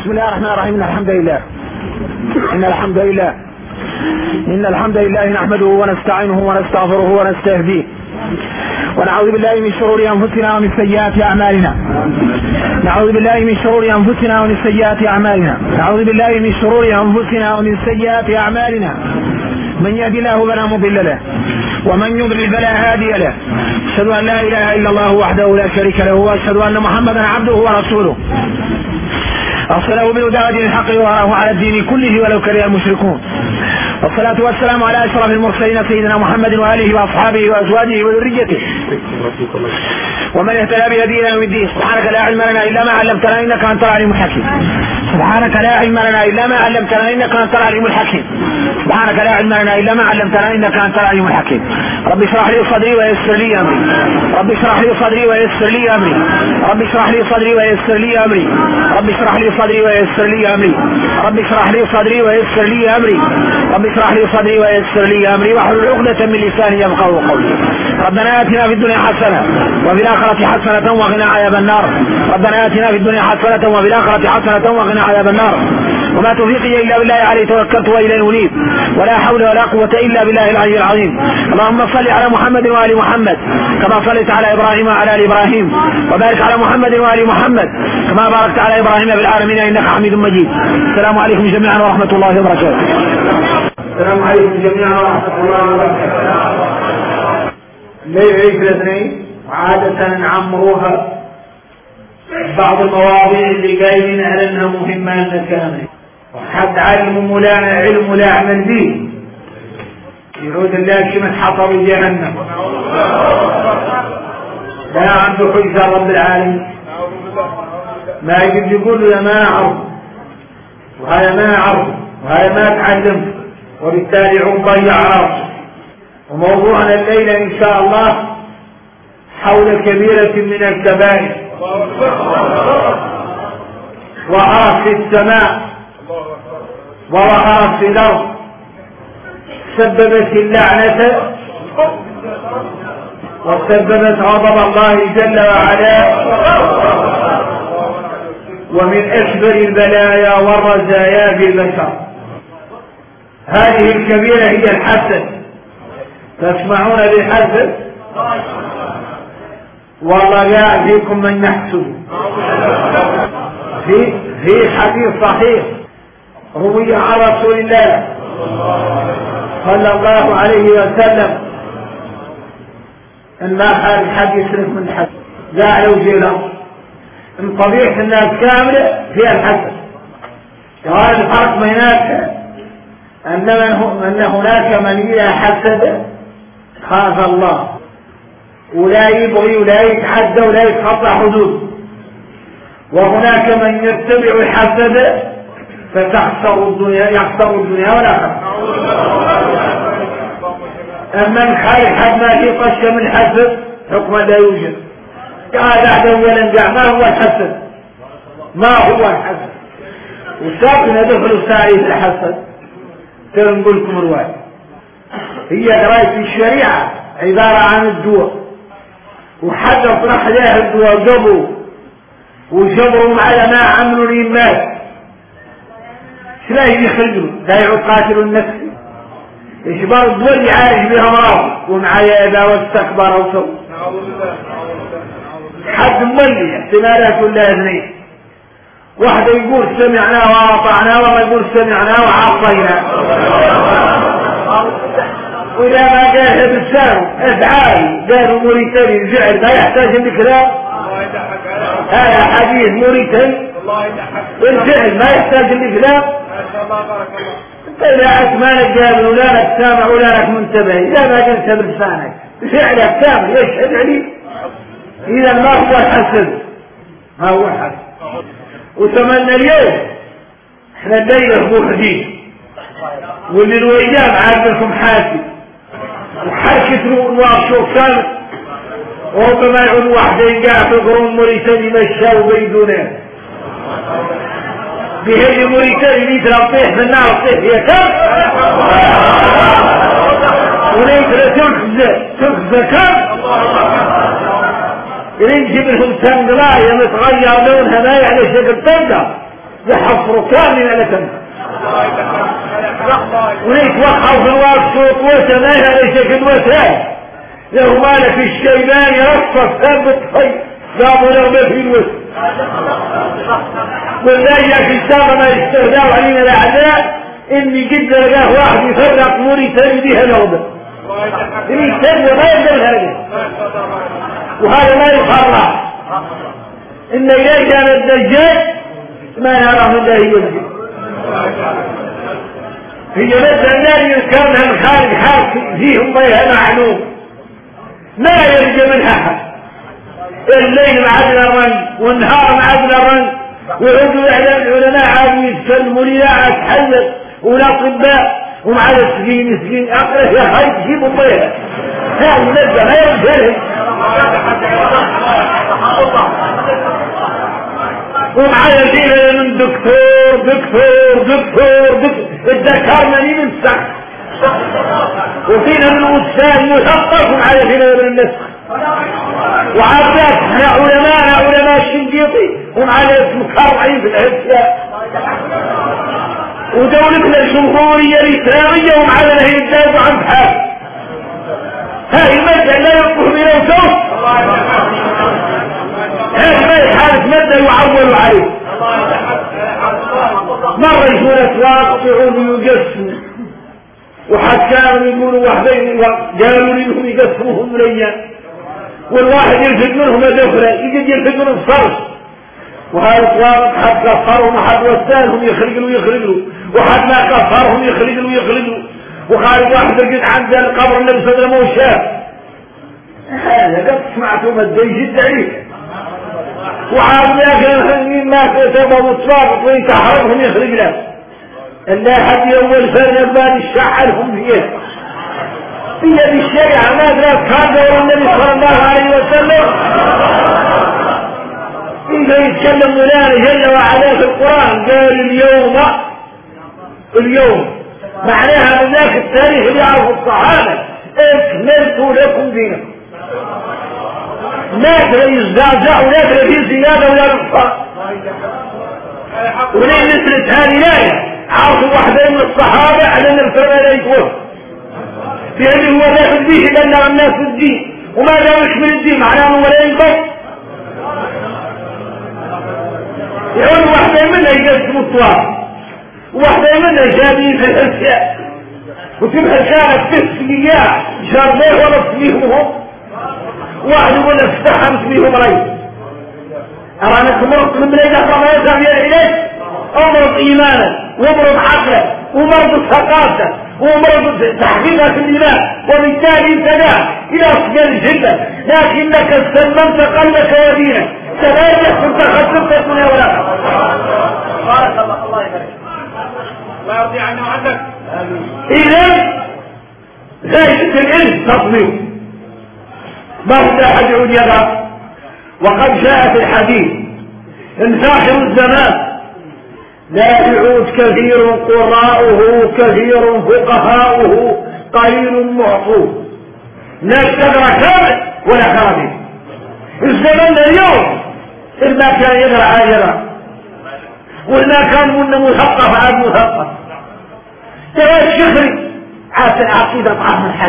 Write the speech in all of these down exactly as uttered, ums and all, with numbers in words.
بسم الله الرحمن الرحيم. إن الحمد لله إن الحمد لله إن الحمد لله نحمده ونستعينه ونستغفره ونستهديه ونعوذ بالله من شرور أنفسنا ومن سيئات أعمالنا نعوذ بالله من شرور أنفسنا ومن سيئات أعمالنا نعوذ بالله من شرور أنفسنا ومن سيئات أعمالنا من يهد الله فلا مضل له ومن يضلل فلا هادي له. أشهد أن لا إله إلا الله وحده لا شريك له وأشهد أن محمدا عبده ورسوله أرسله بالهدى ودين الحق وهو على الدين كله ولو كره المشركون. والصلاة والسلام على أشرف المرسلين سيدنا محمد وآله وأصحابه وأزواجه وذريته ومن اهتدى بهدينا يوم الدين. سبحانك لا علم لنا إلا ما علمتنا إنك أنت العليم الحكيم. سبحانك لا علم لنا إلا ما علمتنا إنك أنت العليم الحكيم. سبحانك لا علم لنا إلا ما علمتنا إنك أنت العليم الحكيم. رب اشرح لي صدري ويسر لي أمري رب اشرح لي صدري ويسر لي أمري رب اشرح لي صدري ويسر لي أمري رب اشرح لي صدري ويسر لي أمري رب اشرح لي صدري ويسر لي أمري رب اشرح لي صدري ويسر لي أمري واحلل عقدة من لساني يفقهوا قولي. ربنا آتنا في الدنيا حسنة وفي الآخرة حسنة وقنا عذاب النار. ربنا آتنا في الدنيا حسنة وفي الآخرة حسنة وقنا عذاب النار. وما توفيقي إلا بالله عليه توكلت وإليه أنيب ولا حول ولا قوة إلا بالله العلي العظيم. اللهم صل على محمد وآل محمد كما صليت على إبراهيم وعلى آل إبراهيم وبارك على محمد وآل محمد كما باركت على إبراهيم في العالمين إنك حميد مجيد. السلام عليكم جميعا ورحمة الله وبركاته. السلام عليكم جميعا ورحمة الله وبركاته. ليلة الاثنين عادة نعمروها بعض المواضيع اللي قايلين على انها مهمة لنا وحد علم ولا علم ولا عمل به يعود الله كما حطب جهنم لا عنده حجة رب العالمين ما يجب يقول له ما أعرف وهذا ما أعرف وهذا ما تعلم وبالتالي عم ضيع راسه. وموضوعنا الليلة إن شاء الله حول كبيرة من الكبائر وقعت في السماء ووقعت في الأرض سببت اللعنة وسببت غضب الله جل وعلا ومن أكبر البلايا والرزايا في البشر. هذه الكبيرة هي الحسد. تسمعون بالحسد؟ والله قاعد فيكم من يحسد. في في حديث صحيح روي عن رسول الله صلى الله عليه وسلم ان ما خارج حد يسلك من الحسد. قالوا جينا ان طبيعة الناس كاملة فيها الحسد. قال الفرق بيناتها ان ان هناك من اذا حسد خاف الله ولا يبغي ولا يتحدى ولا يتخطى حدود، وهناك من يتبع الحسد فتخسر الدنيا يخسر الدنيا والآخرة. أما الخير حد ما في قشة من حسد حكما لا يوجد. قال أحد أولا ما هو الحسد؟ ما هو الحسد؟ وساقنا دخلوا ساعي الحسد. ترى نقول لكم رواية هي قراية الشريعة عبارة عن الدواء وحد اطرح لها الدواء جبوا وجبروا على ما عملوا للناس شلاهي يخرجوا لا يعود قاتل النفس إشبار الدول يعالج بها مرض ومعايا إذا واستكبر وصو حد مولي احتمالات ولا اثنين. واحد يقول سمعنا وأطعنا وما يقول سمعنا وعصينا وإذا ما قال هذا السلام افعال قالوا موريتاني الفعل ما يحتاج الكلام. هذا حديث موريتاني الفعل ما يحتاج الكلام. انت إذا أسمانك قابل ولا لك سامع ولا لك منتبه إذا ما قلت بلسانك فعلك كامل يشهد عليه. إذا ما هو حسد ما هو حسد. وتمنى اليوم احنا الليلة موحدين واللي الويدان عاد لكم حاسد وحركة نوار شوكان وربما يعود واحد يقع في قرون موريتاني مشاو بيدونه بهذه موريتاني مثل الطيح في النار الطيح هي كم وليس تخزى تخزى كم ينجب لهم تنقلاية متغير لونها ما يعني شكل تنقل يحفروا كاملا لكم ويتوقعوا في الوقت وسماها ليس في الوسائل له مالك الشيبان يرصف ثابت خير قاموا لغمة في الوسط والله في السابة ما يستهدوا علينا الأعداء إني جد لقاه واحد يفرق موريتاني بها لغمة موريتاني ما يقدر هذا وهذا ما يفرق إن إليه كان الدجاج ما نراه من الله يوجد هي بس النار يذكرها الخارج حاك فيهم بيها معلوم ما يرجى من أحد الليل معدل الرنج والنهار معدل الرنج ويعودوا إعلام العلماء عادوا يتكلموا لي لا أتحلل ولا أطباء ومع السجين مسكين أقرأ يا خير تجيبوا بيها هذا نبدأ ما يرجى ومعايا فينا من دكتور دكتور دكتور دكتور اتذكرنا لي من السقف وفينا من أستاذ مثقف ومعايا فينا من النسخ وعباس احنا علماء علماء الشنقيطي ومعايا اسم كرعي في الأشياء ودولتنا الجمهورية الإسلامية ومعايا هي الدائب عن حال هاي المادة لا يقف بلا صوت هذا ما يحالف مادة يعول عليه مرة يكون أسواق يعودوا يقسموا وحد كانوا يقولوا وحدين قالوا لهم يقسموهم ريا والواحد يلفت منهم دفرة يجد يلفت منهم صرف وهذا الأسواق حد كفرهم وحد وستانهم يخرجلوا يخرجلوا وحد ما كفرهم يخرجلوا يخرجلوا وخارج واحد يجد عند القبر النبي صلى الله عليه وسلم هذا قد سمعتوا مادة يجد عليك وعاد لكن ما كتبوا مطلق ويتحركهم يخرج له إلا حد أول فرق بان الشعرهم فيه هي بالشريعة ما أدرك هذا النبي صلى الله عليه وسلم إذا يتكلم مولانا جل وعلا في القرآن قال اليوم اليوم معناها من ذاك التاريخ اللي يعرفوا الصحابة اكملت لكم دينكم لا ترى يزعزع ولا ترى فيه زيادة ولا نقصان وليه نسلت هذه الآية عرفوا واحدين من الصحابة على أن الفرق لا يتوفى لأنه هو داخل به لأن الناس الدين وما دام يكمل الدين معناه أنه ولا ينقص يقول واحدين منها يقسموا الطواف وواحدين منها جابين في الأشياء وتبقى كانت تسمية جربيه ولا تسميهم واحد يقول استحمت بهم ريس أرانك مرض من بلاد أخرى ما يزعم إليك أمرض إيمانا ومرض عقلا ومرض ثقافة ومرض تحقيقة في الإيمان وبالتالي انتدى إلى أصجال جدا لكنك استلمت قلبك ودينك تلاجح كنت خسرت الدنيا ولا بارك الله الله يبارك الله يرضي عنه وعنك إذن غاية العلم تطبيق ما هو أحد يعود يرى وقد جاء في الحديث ان صاحب الزمان لا يعود كثير قراؤه كثير فقهاؤه قليل معطوه لا اشتغل كامل ولا خرابي الزمن اليوم إلا كان يقرأ يقرأ وإلا كان من مثقف عاد مثقف ترى الشخري عقيدة طعام الحل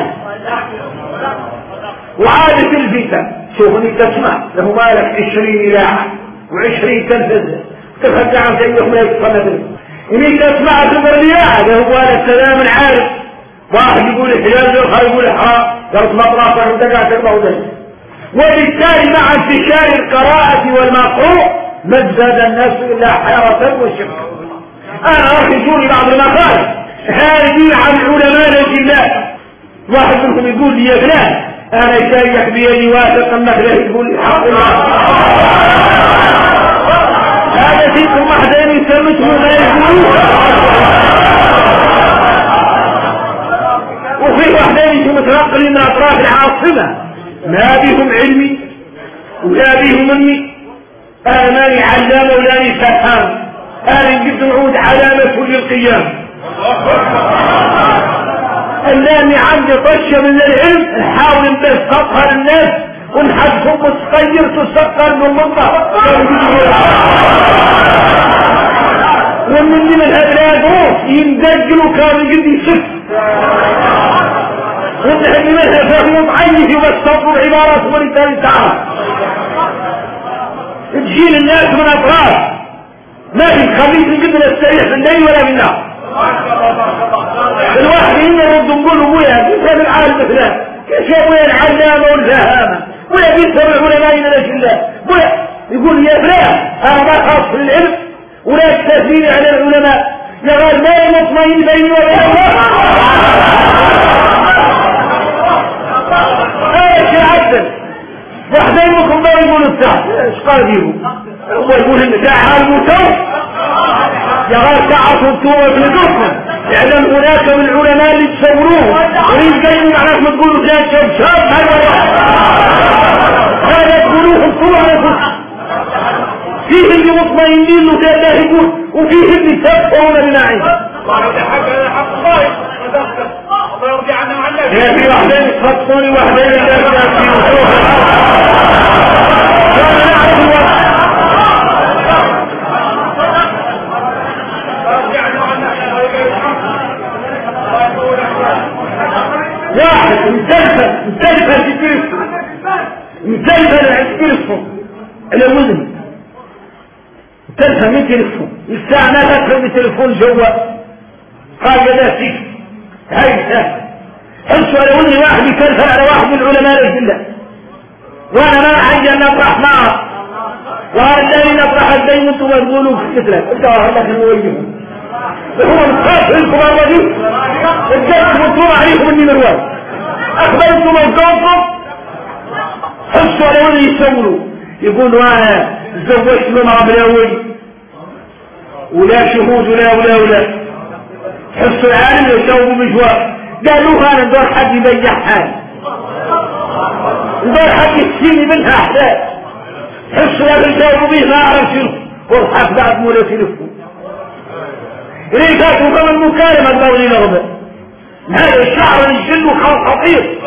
وعادة الفتن شوفني تسمع له مالك عشرين إلاعة وعشرين تنفذ تفجع عن سيئهم لا يتصنف إنك تسمع تبرلياء له مالك كلام عارف واحد يقول حلال والآخر يقول حرام قرط مطرافة وانتقع تربه وبالتالي مع انتشار القراءة والمقروء ما زاد الناس إلا حيرة وشك أنا أرخصوني بعض المقال هذه عن علماء الجلال واحد منهم يقول لي يا فلان أنا شايح بيدي واثق أنك لا يقول الحق الله هذا فيكم واحدين يسمته ما يقولون وفي واحدين متنقل من أطراف العاصمة ما بهم علمي ولا بهم مني أنا ماني علامة ولاني فهام أنا جبت وعود علامة كل القيام اللامي عندي طشة من العلم نحاول نستطهر الناس ونحدهم متغير تسقر من منطقة ومن من الأبناء يندجلوا كانوا يجدي شف ومن من الأبناء ضعيف يبسطوا العبارات ولله تعالى تجيل الناس من أطراف ما في خليك نجد نستريح في الليل ولا في النهار الواحد هنا يرد نقول له ويا بيسأل العالم مثلا كيف يا ويا العلامة والفهامة ويا بيسأل العلماء إلى الله ويا يقول يا فلان أنا ما خاص في العلم ولا التأثير على العلماء يا غير ما مطمئن بيني وبين الله ايش العدل واحدين منكم ما يقول الساعة ايش قال فيهم هو يقول ان ساعة الموتوف يا غير ساعة صدتوه وابنتوكم اعلم هناك من العلماء اللي تصوروه وريد جايين معناك ما تقولوا كان شاب شاب هذا تقولوهم طول عليكم فيه اللي مطمئنين له زي الله يقول وفيه اللي تبقون بناعين يا في واحدين تخطوني واحدين اللي أبدأ في وصوها كان نعرف الوقت واحد متلفة متلفة في تلفة متلفة في تلفة على وزن تلفة من تلفون الساعة ما تفهم بتلفون جوا قال يا فيك هاي سهل حسوا على ولي واحد يتلفى على واحد من العلماء الجلة وانا ما حاجة ان اطرح معه وهذا الذي نطرح الدين انتم تقولوا في الكتلة انت وهذا كان يوجههم وهو مخاف الكبار ودي الجلس مطلوب عليكم اني مروان اخبرتم موقعكم حسوا على ولي يسولوا يقولوا انا تزوجت بمرأة بالاول ولا شهود ولا ولا ولا حسوا العالم يسووا بجواب قالوا انا ندور حد يبيع حالي ندور حد يسيني منها احداث حسوا هذا يجاوبوا به ما اعرف شنو والحق بعد مولا تلفون إليه كاتوا كما المكالمة الدولي لغبة هذا الشعر الجن خلق خطير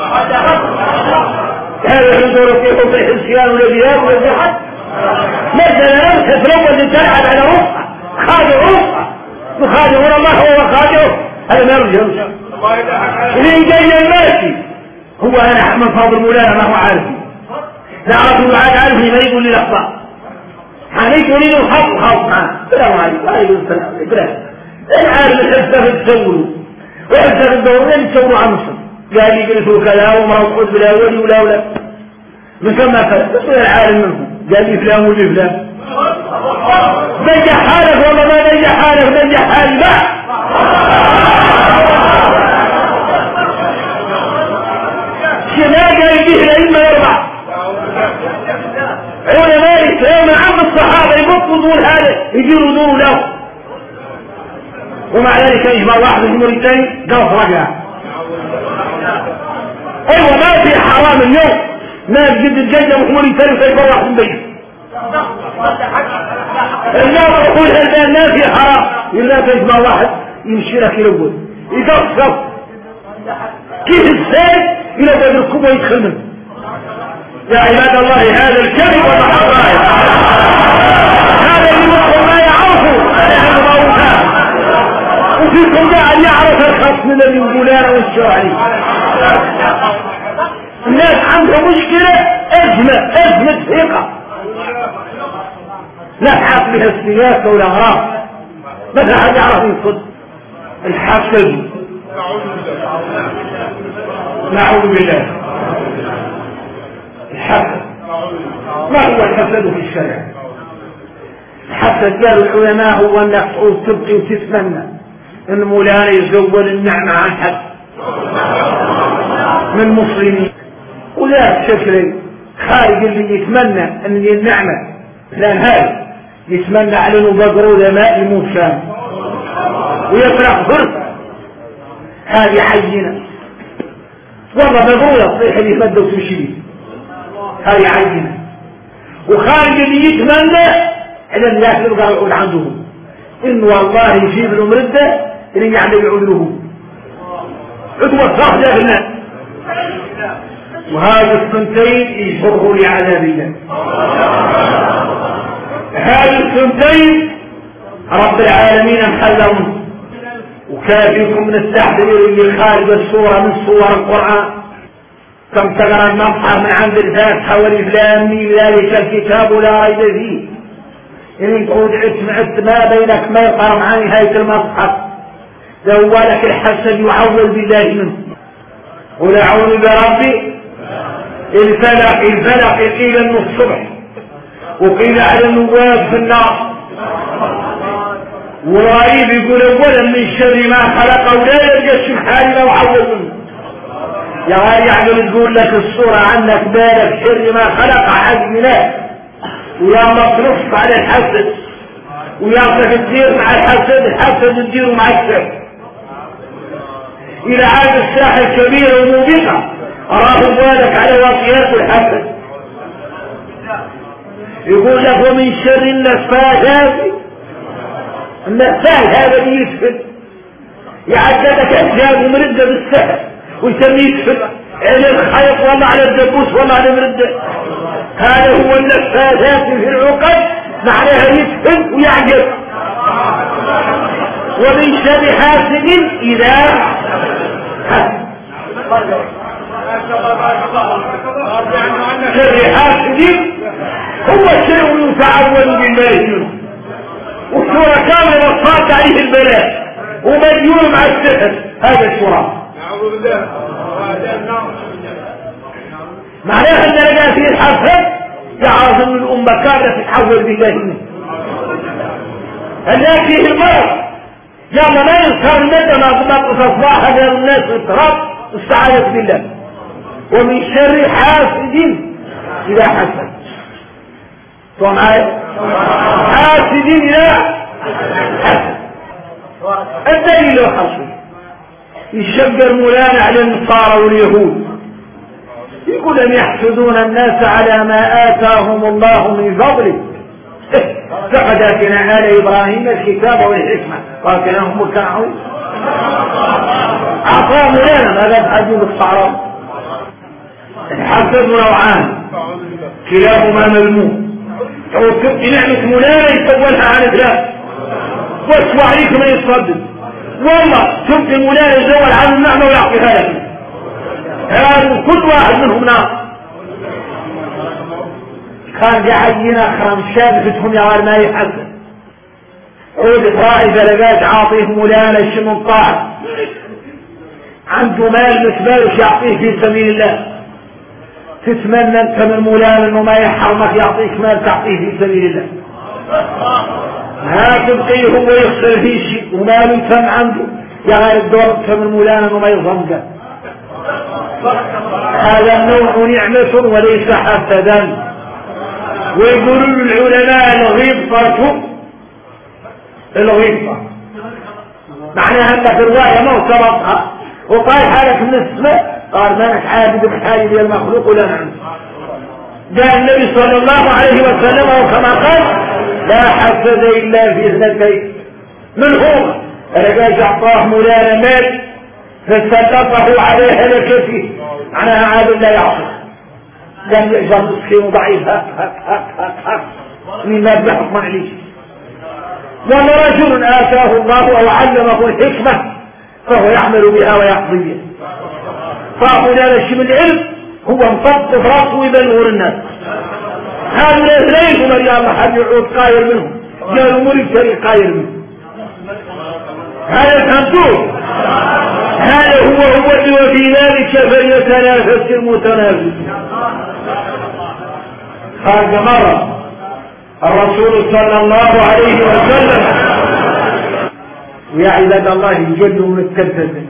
هذا يدور في حب الحسيان والابيان والجحد مثلا نمسك الأول اللي تلعب على روحها خادع روحها وخادعون الله هو خادعه هذا ما يرجع اللي جاي الماشي هو أنا أحمد فاضل مولانا ما هو عارفي لا عرفوا بعد عارفي ما يقول لي الأخطاء حانيت وليد الخط خط معه السلام عليكم عليكم السلام إبراهيم العالم الحسة تسولوا وحسة الدورين تسولوا عنصر قال يجلسوا كذا وما وقعد بلا ولي ولا ولا من ثم فلا تسول العالم منهم قال لي فلان ولي فلان نجح حالك والله ما نجح حالك نجح حالي لا شما قال يجيه العلم يربع علماء الإسلام عم الصحابة يبطلوا دون هذا يجيروا دون له ومع ذلك يجمع واحد من الثاني قال رجع ايوه ما في حرام اليوم ناس جد الجنة محمولي ثاني فيفرح من بيت الناس يقول الآن ما في حرام إلا تجمع واحد يمشي لك الأول يقصف كيف السيد إلى باب الكوبا يدخل منه يا عباد الله هذا الكذب والمحرائي هذا اللي مصر ما يعرفه أنا عنه موتا وفيكم قاعد يعرف الخصم الذي يقولانه والشرعي الناس عندها مشكلة أزمة أزمة ثقة لا تحاط بها السياسة والأغراض مثل حد يعرف ينصد الحسد نعوذ بالله الحسد ما هو الحسد في الشرع الحسد قالوا العلماء هو انك تعود تبقي وتتمنى ان مولانا يزول النعمة عن حد من مسلمين ولا بشكل خارج اللي يتمنى ان النعمة لان هاي يتمنى على انه بقروا لماء يموت شام ويفرح فرصة هذه عينة والله بقروا الصيح اللي يمد وتمشي هذه عينة وخارج اللي يتمنى على الناس يبقى يقول عندهم انه والله يجيب له مرده اللي يعمل يقول له عدوى الصحجة في الناس وهذا الثنتين يجره لعذاب الله هذه الثنتين رب العالمين محذرهم وكافيكم من التحذير اللي خارج السورة من سور القرآن. كم تقرأ المصحف من عند الفاتحة والإفلام ذلك الكتاب لا ريب فيه إن تعود عتمعت ما بينك ما يقرأ مع نهاية المصحف ذوالك الحسد يعول بالله منه. قل أعوذ بربي الفلق الفلق قيل انه الصبح وقيل على النواب في النار. والغريب يقول اولا من شر ما خلق ولا يلقى الشبحان لو عول منه. يا غالي يعمل تقول لك الصورة عنك بالك شر ما خلق عزمنا ويا مصروف على الحسد ويا تدير مع الحسد الحسد تديره مع السحر الى عاد الساحة الكبيرة وموبقة أراه بالك على واقيات الحسد. يقول لك ومن شر النفاثات النفاث هذا اللي يسفل يعددك أحجاب ومردة بالسحر ويسميه يسفل على الخيط ولا على الدبوس ولا على المردة. هذا هو النفاثات في العقد معناها يسفل ويعجب. ومن شر حاسد إذا حسد شر حاسد هو شيء يتعود بالله منه والسورة كاملة وصلت عليه البلاء ومليون مع السحر. هذا السورة معناها ان لقى فيه الحسد يعرف ان الامة كاملة تتحول بالله منه. هلا فيه المرض يلا ما ينصر المدى ما تصفاها هذا الناس التراب استعاذت بالله. ومن شر حاسد إذا حسد. طبعا معايا حاسد إذا حسد. الدليل الحصري يشجر مولانا على النصارى واليهود يقول أن يحسدون الناس على ما آتاهم الله من فضله. فقد آتينا آل إبراهيم الكتاب والحكمة وآتيناهم ملكا عظيما. أعطاه مولانا ماذا تحدث الصعراء. الحسد نوعان كلاهما مذموم. توكلت نعمة مولانا يسولها على ثلاث واسوى عليك ما يصدق والله شفت مولانا يزول عنه النعمة ويعطيها لك. هذا كل واحد منهم نار. كان جعينا خرم شابتهم يا غير ما يحسد عود طائفة لقات عاطيه مولانا الشمن طاعة عنده مال مسبالش يعطيه في سبيل الله. تتمنى انت من مولانا انه ما يحرمك يعطيك مال تعطيه في سبيل الله. ما تبقيه هو يخسر فيه شيء وماله تم عنده يا غير الدور انت من مولانا انه ما يظلمك. هذا النوع نعمة وليس حسدا. ويقولوا العلماء الغبطة الغبطة معناها انك الرواية ما وصلتها وقال حالك من السماء قال ما نك عابد بحاجة المخلوق ولا نعم. جاء النبي صلى الله عليه وسلم وكما قال لا حسد إلا في اثنتين منهم رجاج أعطاه مولانا مال فسلطه عليه هلكته معناها عابد لا يعطي لم يعجب مسكين ضعيف هك هك هك هك هك من ما بحكم عليه. وما رجل آتاه الله أو علمه الحكمة فهو يعمل بها ويقضي بها. فأقول هذا الشيء من العلم هو مفض راسه ويبلغ الناس. هذا الاثنين هم اللي الله حد يعود قاير منهم قالوا مريد شريك قاير منهم. هذا فهمتوه. هذا هو هو اللي وفي ذلك فليتنافس المتنافس. خارج مرة الرسول صلى الله عليه وسلم ويا عباد الله يجلوا من التلفزة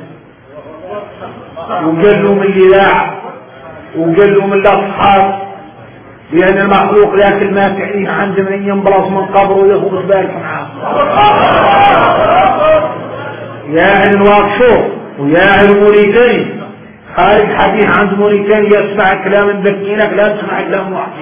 وجلوا من الإذاعة وجلوا من الأصحاب لأن المخلوق لكن ما تعنيه عنده من ينبرص من قبره ويخبط بالك معاه. يا أهل الواقشوف ويا أهل موريتاني خارج حديث عند موريتاني يسمع كلام بكينك لا تسمع كلام واحد.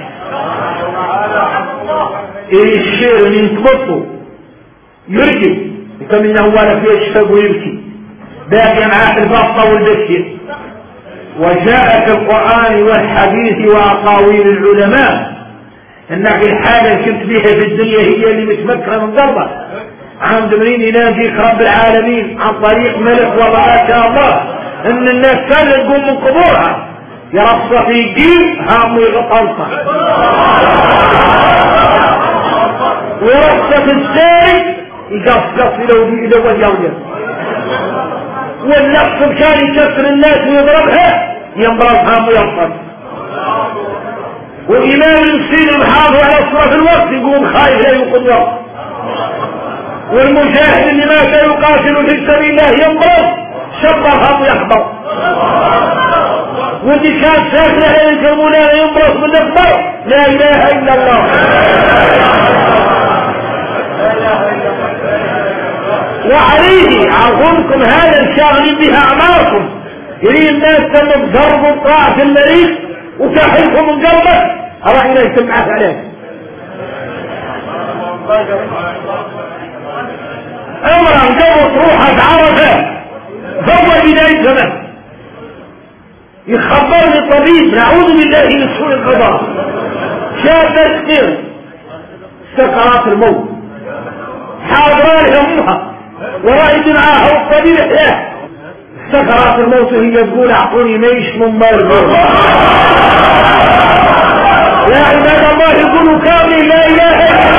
إيه الشير اللي يتبطه يرجي وكمن أولا فيه يشفق ويبكي باقي معاه البطة والبكية. وجاء في القرآن والحديث وأقاويل العلماء انك الحالة اللي كنت بيها في الدنيا هي اللي متمكنة من قلبك عند منين يناديك رب العالمين عن طريق ملك والله ما شاء الله ان الناس كانت تقوم من قبورها يرصف في الجيل هامو يغطلصه ويرصف الساري يقصقص لو لو يوجد والنقص كان يكسر الناس ويضربها ينضربها ويرصف والإمام المسلم المحافظ على الصلاة في الوقت يقوم خايف لا يوقظ وقت والمجاهد اللي مات يقاتل في سبيل الله ينضرب شبرها ويخبر واللي كان ساكن على الكرمونة ينضرب من الأكبر لا إله إلا الله وعليه عظمكم هذا الشاغل بها أعماركم يريد الناس تم بضرب طاعة المريض وتحلكم من قلبك أرأينا يسمعك عليه امرا قبل روحك عرفة ضوى بداية زمن يخبرني طبيب نعوذ بالله من سوء القضاء شاب تسكير سكرات الموت حاضران امها ورأيت معها الطبيب احياه سكرات الموت هي تقول اعطوني ميش من مرض يا عباد الله يقولوا كامل لا اله الا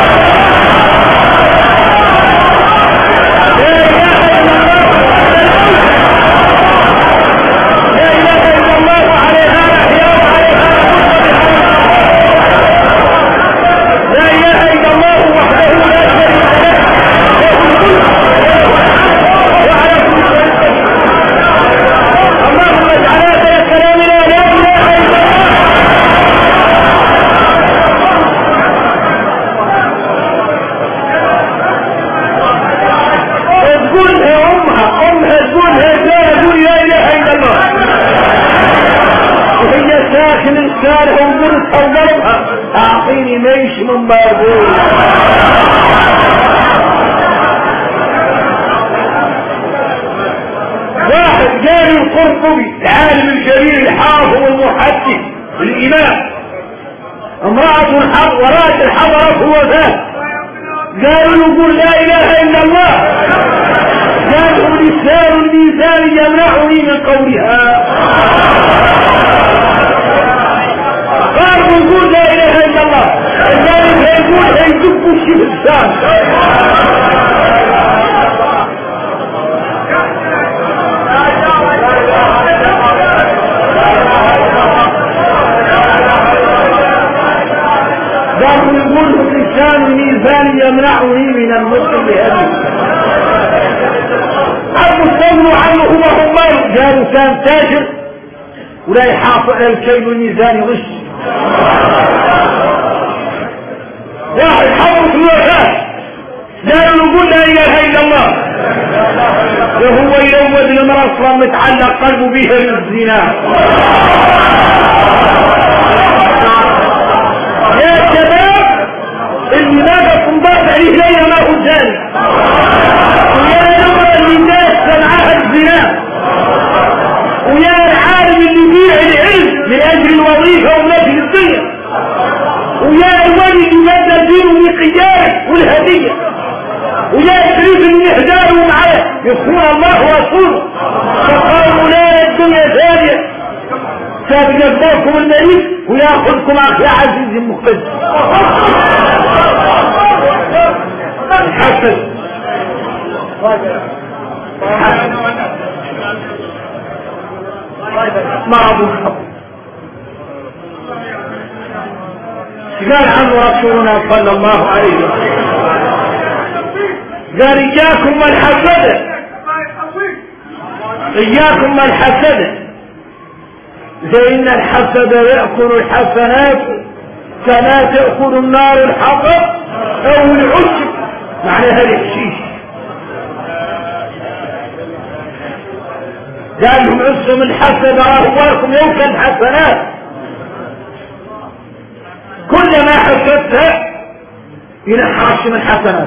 اعطيني ميش من باربول واحد جاري القرطبي العالم الكبير الحافظ والمحدث الامام امرأة الحض ورات الحضرة وفاة قالوا يقول لا اله الا الله قالوا لسان الميزان يمنعني من قولها قالوا يقول لا اله الا الله الثاني يقول هيدب الشيء الثاني قالوا يقول الانسان الميزان يمنعني من المسلم بهذه المستغنوا عنه هو همار قالوا كان تاجر ولا يحافظ على الكيل والميزان يغش واحد حفظ في الوفاة قالوا نقول لا اله الا الله وهو يلوذ المرأة اصلا متعلق قلبه بها بالزنا يا شباب اللي نادى تنضاف عليه لا يراه الزاني ويا المرأة اللي الناس سمعها الزنا ويا العالم اللي يبيع العلم من اجل الوظيفة ومن اجل الدنيا ويا الولي اللي يبدأ دينه بالقيادة والهدية ويا الشريف اللي يهداره معاه يخون الله ورسوله فقالوا لا الدنيا ثانية سابق يجبركم المريض ويأخذكم أخي عزيز المقدس الحسد مرض الحب قال عنه رسولنا صلى الله عليه وسلم قال إياكم والحسد إياكم والحسد فإن الحسد يأكل الحسنات كما تأكل النار الحطب أو العشب معناها الحشيش قال لهم عصم الحسد أهواكم يوكل حسنات كلما حسدتها ينحرش من حسنات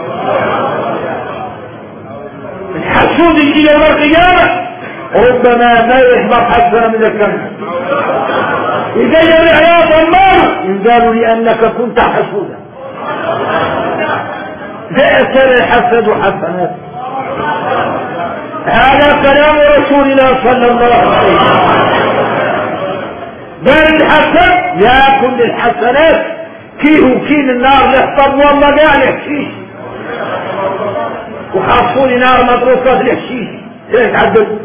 الحسود يجي يوم القيامة ربما ما يحضر حسنة من الكلمة إذا جميع يا ضمان إن قالوا لأنك كنت حسودا بئس الحسد حسنات. هذا كلام رسولنا صلى الله عليه وسلم. بل الحسد ياكل الحسنات كيه كين النار لحطب والله قاع لحشيش وحاصولي نار مدروسات لحشيش ليش عدد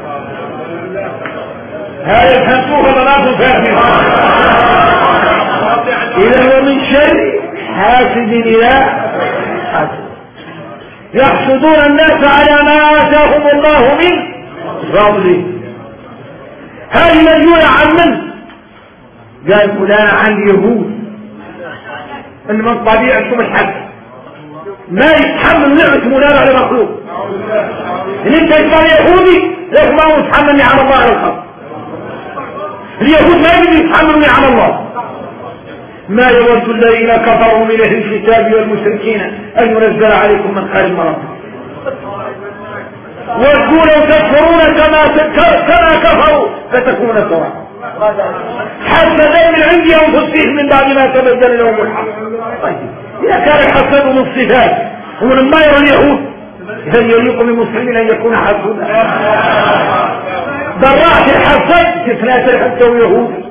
هذا الحسوه بنات فاهمين. إذا هو من شر حاسد إلى حاسد. يحسدون الناس على ما آتاهم الله من فضله. هذه مديونة عن من؟ قال فلان عن اليهود ان من طبيعتكم الحد ما يتحمل نعمة منال على مخلوق. ان انت يصير يهودي لك ما هو يتحمل نعم الله على الخلق. اليهود ما يجب يتحملوا نعم الله. ما يود الذين كفروا من اهل الكتاب والمشركين ان ينزل عليكم من خير مرض ودوا لو تكفرون كما كما كفروا فتكون سواء. حسدا من عند انفسهم من بعد ما تبين لهم الحق. طيب اذا كان الحسد من الصفات ومن ما يرى اليهود هل يليق بالمسلمين ان يكون حسودا؟ ضرعت الحسد تثلاث حتى ويهود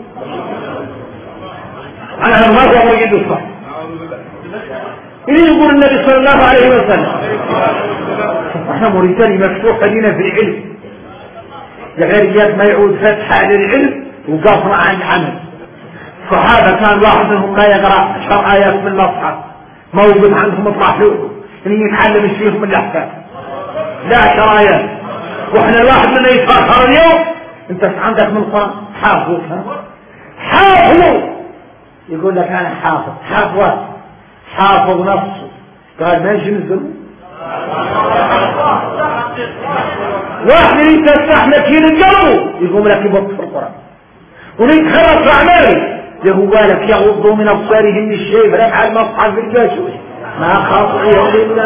على المرة ويجد الصح. إذا يقول النبي صلى الله عليه وسلم احنا موريتاني مفتوحة لنا في العلم الغيريات ما يعود فتحة للعلم وقفنا عن عمل. الصحابة كان واحد منهم لا يقرأ عشر آيات من المصحف موجود عندهم اطلع له ان يتعلم الشيخ من الأحكام لا عشر آيات. واحنا الواحد منا يتفاخر اليوم انت عندك من القرآن حافظ حافظ يقول لك انا حافظ حافظ حافظ نفسه قال ما يجي نزل واحد اللي تفتح مكين القلب يقوم لك يبط في القرآن وليك خلص اعماله يقول لك يغضوا من ابصارهم الشيء فلا يفعل مصحف في الجاسوس ما خاطئ يغضي من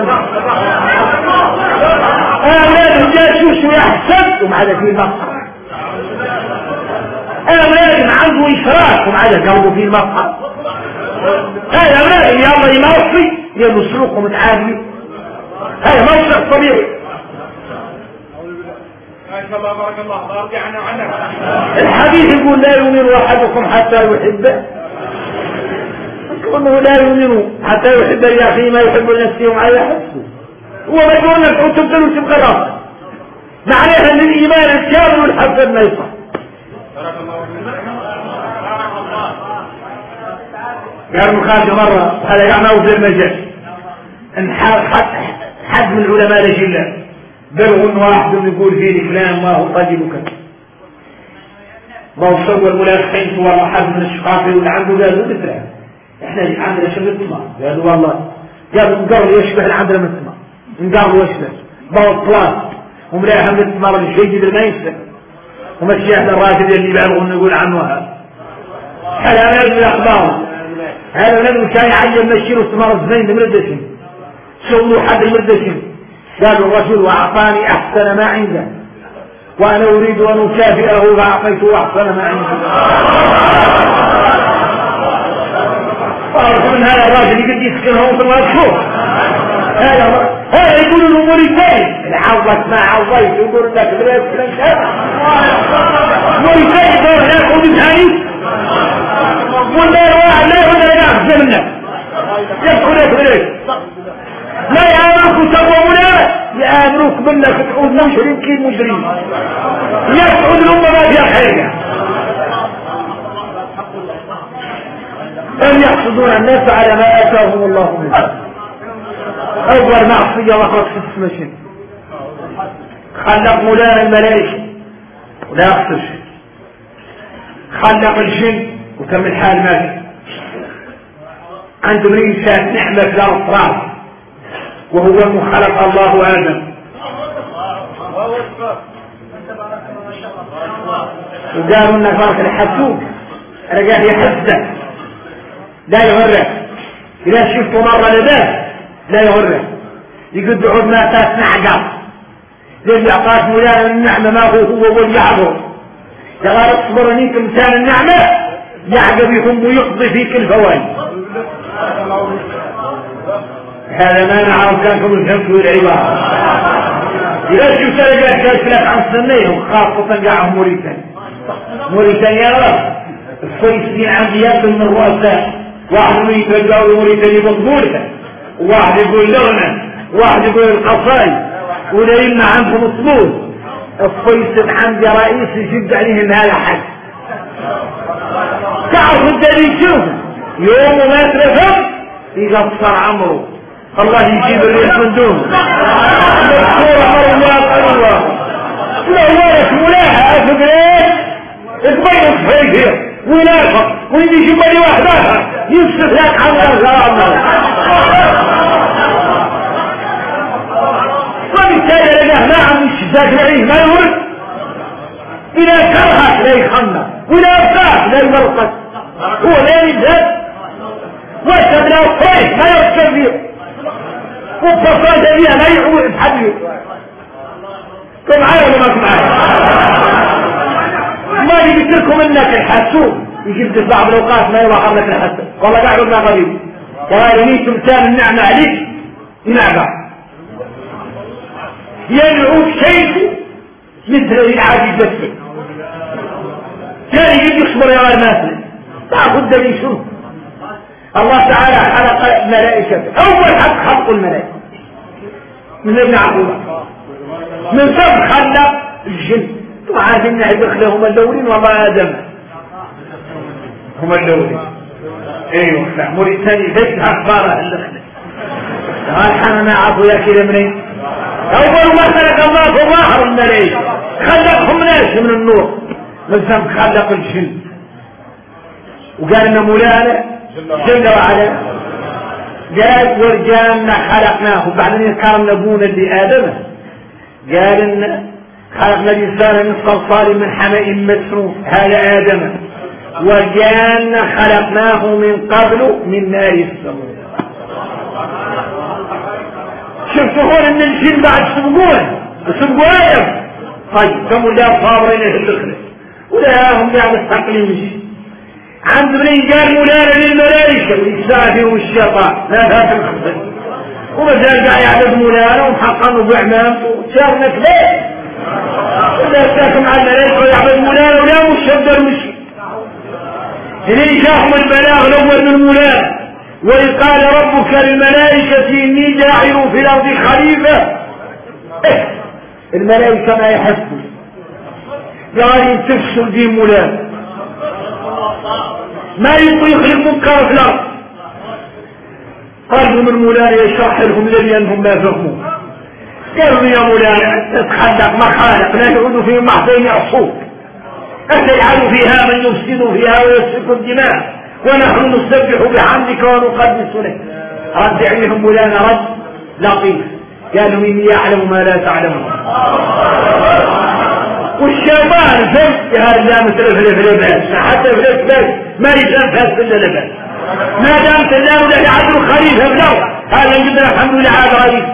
اعمال الجاسوس ويحسد ومع ذلك فيه المصحف. اعمال عنده اشراك ومع ذلك قلبه فيه المصحف. هذا ما يلا يموصي يلا سلوكه متعادل. هذا موصف طبيعي. بارك الله بارك عنه عنه. الحديث يقول لا يؤمن احدكم حتى يحبه انه لا يؤمن حتى يحب لاخيه ما يحب لنفسه وما يحبه. هو ما يقول لك تبدل وتبقى راسك معناها ان الايمان الكامل والحسد ما يصح. بارك الله قال مخاطب مرة هذا يعمل في المجال ان حد من العلماء الجلال بلغوا ان واحد يقول فيه فلان ما هو رجل كذا ما هو صور ملاحقين والله حد من الشقاق اللي عنده قالوا مثله احنا عندنا شبه الثمار قالوا والله قالوا نقروا يشبه اللي عندنا من الثمار نقروا يشبه ما هو الطلاق وملاها من الثمار الجيد اللي ما ينسى ومشي اهل الراجل اللي بلغوا نقول عنه هذا هذا لازم الاخبار. هذا لازم كان يعلم مشيله الثمار الزين بمردشين سولوا حد المردشين قالوا الرجل واعطاني احسن ما عنده وانا اريد ان اكافئه فاعطيته احسن ما عنده. من هذا الراجل يقد يسكن هو في المشهور هذا هذا يقول الامور الثاني العوضك ما عوضيت يقول لك بلا يسكن هذا امور الثاني دور هناك ودي ثاني ولا واحد لا يقول لك احسن منك يدخل لك بليك لا يامرك تقومنا يامرك منك تعود مشركين مجرمين يسعود الامه ما فيها خير. أن يحسدون الناس على ما آتاهم الله من فضله. أول معصية وخلق في السمشين خلق ملاء الملائكة ولا يخسر شيء خلق الجن وكم الحال ما فيه عنده إنسان نعمة في الأطراف وهو من خلق الله آدم وقالوا إن فرق الحسود أنا قاعد يحسد لا يغرك إذا شفته مرة لباس لا يغرك يقول عود ما تسمع قط للي أعطاك ملاء النعمة ما هو هو واليعبر يغار اصبر أنيك امتان النعمة يعقب يهم ويقضي فيك الفوائد. هذا ما نعرف كانكم الفهمت والعبارة. إذا شو سرقات كانت لك عن سنين خاصة قاعهم موريتانيا موريتانيا الفلسطين عندي ياكل من الرؤساء، واحد من يتجاوز موريتانيا بطبولها، وواحد يقول لغنا، وواحد يقول القصايد، ولا يمنع عندهم الطبول. الفيصل عندي رئيس يجد عليهم هذا حد. تعرفوا الدليل شوف يوم ما ترفض يقصر عمره، الله يجيب الريح من دون مذكورة مرات الله لو ورث ملاحة أفقريت تبين صحيح ونافق ويجي يجيب لي واحد آخر يوسف لك حمد الغرام. وبالتالي لقاه ما عم يشتاك عليه ما يورد، إذا كرهك لا يخنى وإذا أبقاك لا يمرقك، هو لا يذهب واسد لا الصيف ما يركب فيه وبصادة بيها ما يعود بحديه. كم معايا ولا ما معايا؟ ما يجيب لكم انك الحاسوب يجيب في بعض الاوقات ما يلاحظ لك الحاسوب والله قاعد ما غريب قال لي تمثال النعمة عليك نعمة يدعوك شيء مثل العادي جسد كان يجي يصبر يا غير ماثل. تاخذ دليل شنو؟ الله تعالى خلق ملائكة، اول حق خلق الملائكة من ابن عبد من ثم خلق الجن. وعاد ان يدخل هم الاولين وما ادم هم الاولين. ايوه موريتاني بيت اخباره الاخلاق قال انا ما اعرف يا كده منين. اول ما خلق الله في ظاهر الملائكة خلقهم ناس من النور من ثم خلق الجن. وقال ان مولانا جل وعلا قال ورجالنا خلقناه وبعدين كرمنا ابونا لآدم قال ان خلقنا الانسان من صلصال من حماء مسنون هذا آدم ورجالنا خلقناه من قبل من نار السموم. شفتوا هون ان الجن بعد سبقوه سبقوا آدم. طيب كم ولا صابرين الخلق ولا هم يعني مستقلين مشي عند بني قال مولانا للملائكة والإجزاء فيهم الشيطان لا فات الخبر وما زال قاعد يعبد مولانا ومحقنه بعمام وشافنا كذا إذا ساكم على الملائكة ويعبد مولانا ولا مشدر مشي إذن شافهم البلاغ الأول من مولانا وإذ قال ربك للملائكة إني جاعل في الأرض خليفة. إيه الملائكة ما يحسوا قال ينتفسوا دين مولانا ما يطيق المنكر في الارض. قالوا من مولانا يشرح لهم لانهم ما فهموا. قالوا يا مولانا تتخلق مخالق لا يعود في محضين يعصوك أتجعل فيها من يفسد فيها ويسفك الدماء ونحن نسبح بحمدك ونقدس لك. رد عليهم مولانا رد لطيف قالوا اني يعلم ما لا تعلمون. والشيطان فهمت هذا لا مثل في الفلباس حتى في الفلباس ما يسلم فهمت إلا لباس ما دامت الله له يعدل خليفة بلو هذا جدا الحمد لله هذا غريب.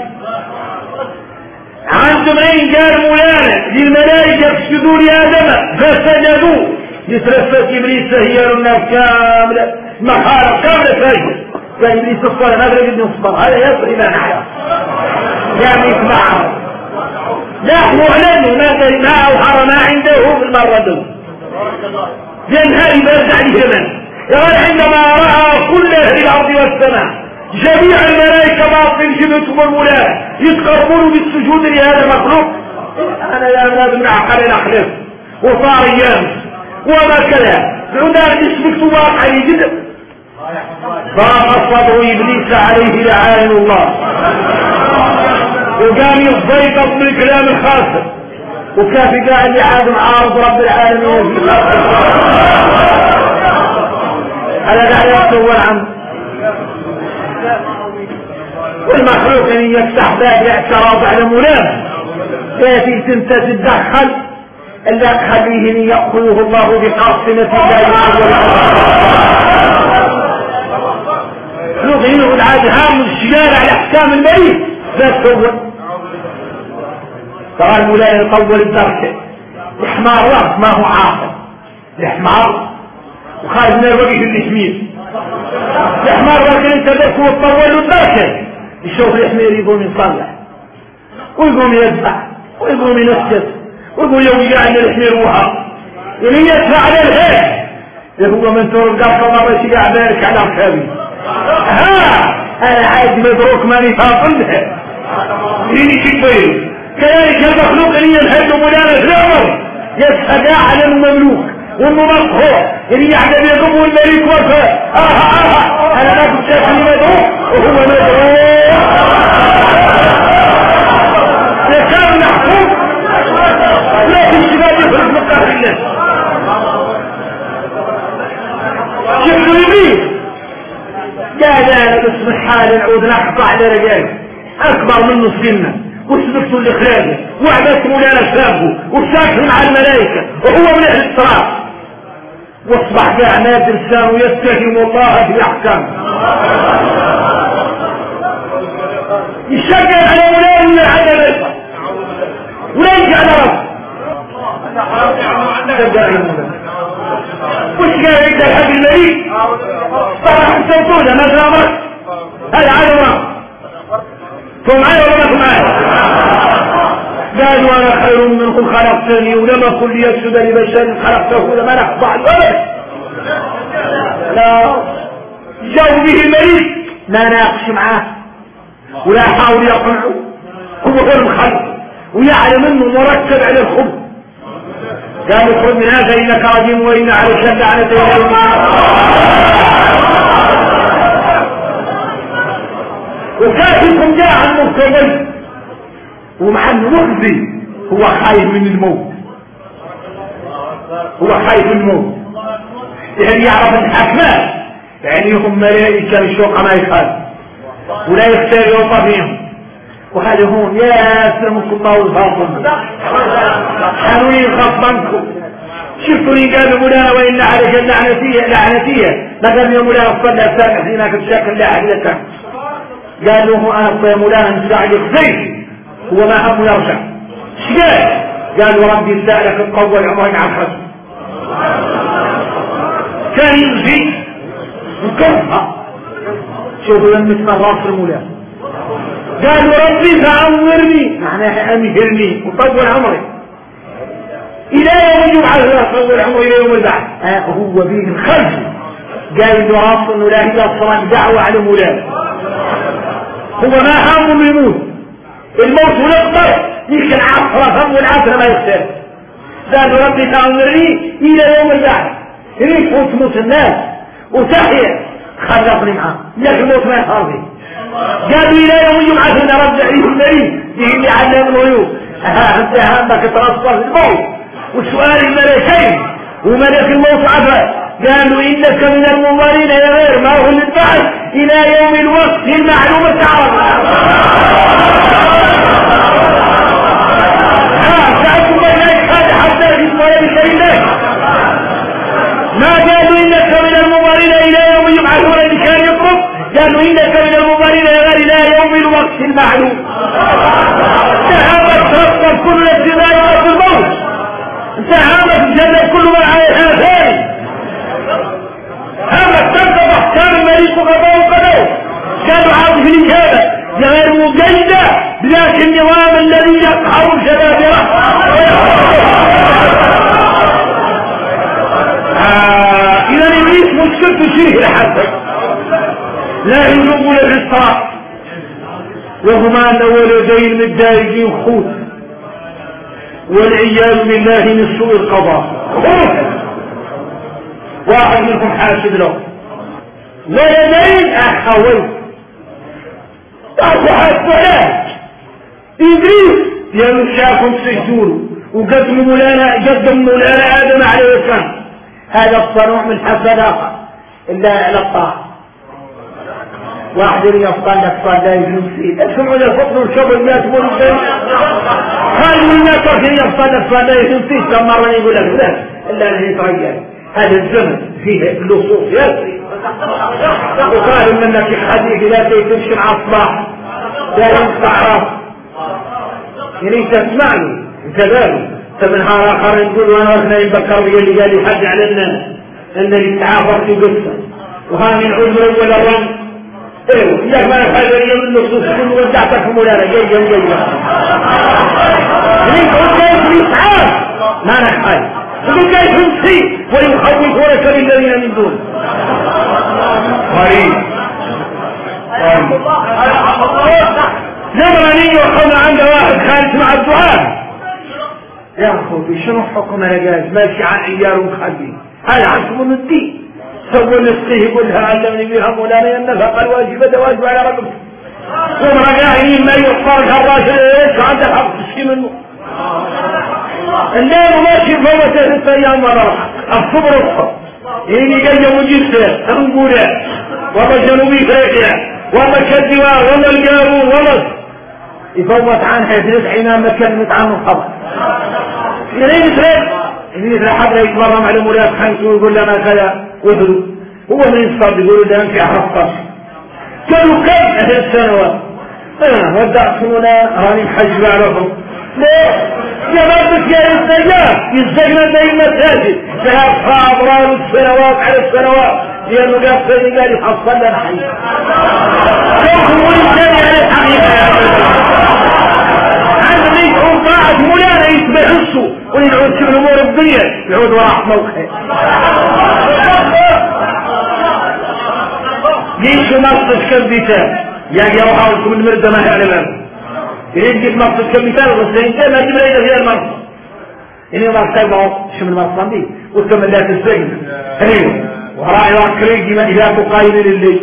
عندهم اين قال مولانا للملائكة اسجدوا لآدم فسجدوا يترفت إبليس هي الناس كاملة مخالق كاملة فاجر قال إبليس الصلاة ما أدري بدي نصبر هذا يصري ما نحيا يعني يسمعه لا معلن ما أوحر ما عنده في المرة دون ينهي برد عليه من يقول عندما رأى كل أهل الأرض والسماء جميع الملائكة باطل جبتهم المولى يتقربون بالسجود لهذا المخلوق. أنا يا لازم عقل الأخلاق وصار أيام وما كذا بعدان اسمك واقع جدا فأصبه إبليس عليه لعان الله وقام يضيق من كلام الخاص وكافي قاعد يعاد عارض رب العالمين على دعوة أول عام والمخلوق ان يفتح باب الاعتراض على مولاه ياتي تنت تتدخل الا تخليه ان ياخذه الله بقاصمه لا يحول يظهره العادهام والشجار على احكام المريض ذات هو ترى المولاه يطول الدركه الحمار راس ما هو عاقل الحمار وخارج من الوجه الاسمين الحمار لكن انت ذاك هو تطول الدركه يشوف الحمير يقوم يصلح ويقوم يذبح ويقوم ينسجد ويقول يوم جاء الحمير وها يعني يدفع على الخير يقول من ترد قصة مرة شجاع بارك على ركابي ها انا عايز مدروك ماني فاقلها يجي شكبير كذلك المخلوق اللي ينهد مدانة الامر يتفقع على المملوك والممقهور اللي يعجب يقوم الملك وفاء اه اه انا ما كنت شايف اللي مدروك وهو مدروك يكاد محفوظ لا في الشباب يفرق مقاهر الله شفتوا يبيه قال انا باسم الحال نعود نحفظ على رجال اكبر من نصفنا وسبقتوا الاخلاق وعبدت مولانا شابه وساكن مع الملائكه وهو من اهل الصراط واصبح كاع نادر لسانه يتهم الله في احكامه يشجع على مولانا من العدل ولا يجي على رب شجع على مولانا وش قال يبدا الحق المليك طبعا حسنتونا ما زامت هذا عدم ثم معي ولا ما معي قال وانا خير منكم خلقتني ولم اكن ليسجد لبشر خلقته لما نخضع الولد لا جو به المريض ما ناقش معاه ولا حاول يقنعه هو غير مخلق ويعلم انه مركب على الخبز قال اخرج من هذا انك رجيم وان على شد على دين وكاتبكم جاء عن المرتضي ومع المخزي هو خايف من الموت هو خايف من الموت يعني يعرف الحكمات يعني هم ملائكة الشوق ما يخاف ولا يختار يوطى فيهم وهذا هون يا سلمكم الله والفاطم حنوين خصمكم شفتوا لي قالوا مولانا وإن عليك اللعنتية لعنتية ما قال يا مولانا صلى السامح هناك بشكل لا أهلك قال له أنا يا مولانا نساعد خزيت هو ما هم يرجع شقال قال وربي سألك القوة عمرين عن خزم كان يمشي وكرها شوفوا لما اسمه راس المولانا قال وربي فأمرني معناها أمهرني وطول عمري إلى يوم يبعث طول عمري إلى يوم البعث آه هو به الخلف قال له راس انه لا هي اصلا دعوة على مولانا هو ما هم يموت الموت ونقدر يمكن عصر فم والعصر ما يختلف قال ربي فأمرني إلى يوم البعث هيك وتموت الناس وتحيا خلقني معاه لكن الموت ما يخافي قالوا إلى يوم يبعث رب عليه المريض به اللي علم الغيوب انت همك ترصف الموت وسؤال الملكين وملك الموت عفا قالوا إنك من المنظرين يا غير ما هو للبعث إلى يوم الوقت المعلوم تعرف ها سألتم إليك هذا حتى في الصلاة الله ما قالوا إنك من المنظرين إلى يوم يبعثون اللي كان يطلب قالوا إنك من المنظرين يا غير إلى يوم الوقت المعلوم تهابت ترصد كل الابتداء وقت الموت تهابت الجنة كل ما عليها خير هذا تنقض احكام المليك وقضاء وقضاء كانوا عاطف الإجابة غير مجيدة لكن النظام الذي يقهر الجبابرة آه إذا إبليس مشكلته شيء لحد لا يجوب للإسراء وهما أن ولدين متضايقين وخوت والعياذ بالله من سوء القضاء واحد منكم حاسد له ولدين اخوين اخو حاسد ابليس يمشاكم سجدوله وقدم مولانا قدم مولانا ادم عليه السلام هذا الصنوع من حسد اخر الا على الطاعه واحد يفضل لك صلاه يجلس فيه اسمعوا للفضل والشغل الناس والبين خلوا الناس وكي يفضل لك صلاه يجلس فيه كم مره يقول لك لا الا انه يتغير هذا الزمن فيه اللصوص يسري وقال منك الحديث لا تمشي مع الصلاح لا ينفع يعني تسمعني كذلك فمنها اخر نقول وانا واحنا يبكر بي اللي قال يحد على الناس ان اللي تعافر في قصه وها من عذر ولا رم ايوه اياك ما نفعل اليوم النصوص كل ودعتك مولانا جاي جاي جاي ليك قلت الاسعاف ما نفعل تقول جاي تنسي ويخوفونك بالذين من دون غريب زمراني وقوم عنده واحد خالد مع الدعاء يا اخوتي شنو حكم رجاز ماشي عن عيال ومخلي هذا عنكم من الدين سووا الاسقيه يقول لها علمني بها مولانا النفقه الواجبه واجب على رقبتي ومرجعين ما يختار الراجل ايش عنده حق تشكي منه الليل ماشي فوق ثلاث ايام مرة الصبر الصبر يعني جاي مجيسة انقوله وما جنوبي افريقيا وما كالدواء وما الجارون وما يفوت عنها يدرس عينان مكان عنه الخبر يعني مثل يعني مثل حد يتمرم على مراد خمسة ويقول لنا كذا وهدو هو من يصطاد يقول ده انت عرفت كانوا كم اهل السنوات اه ودعتونا راني محجب عليهم ليه يا ربك يا الزجاج يزجنا زي المساجد فيها اضرار السنوات على السنوات لانه قال سيدي قال يحصل لنا حي كيف هو الانسان على الحقيقه يا عندما يدعون طاعه مولانا يتبع السوء ويدعون في امور الدنيا يعود وراح موقعه ليش نصف كالبيتان يعني يروح عاوزكم المردة ما هي على بالهم يجي نصف كالبيتان والسينتين ما تجيب لنا فيها المرض يعني ما تقبعوا شو من المرض دي وكما لا تسجن ايوه وراعي وكريجي ما إذا تقايل للي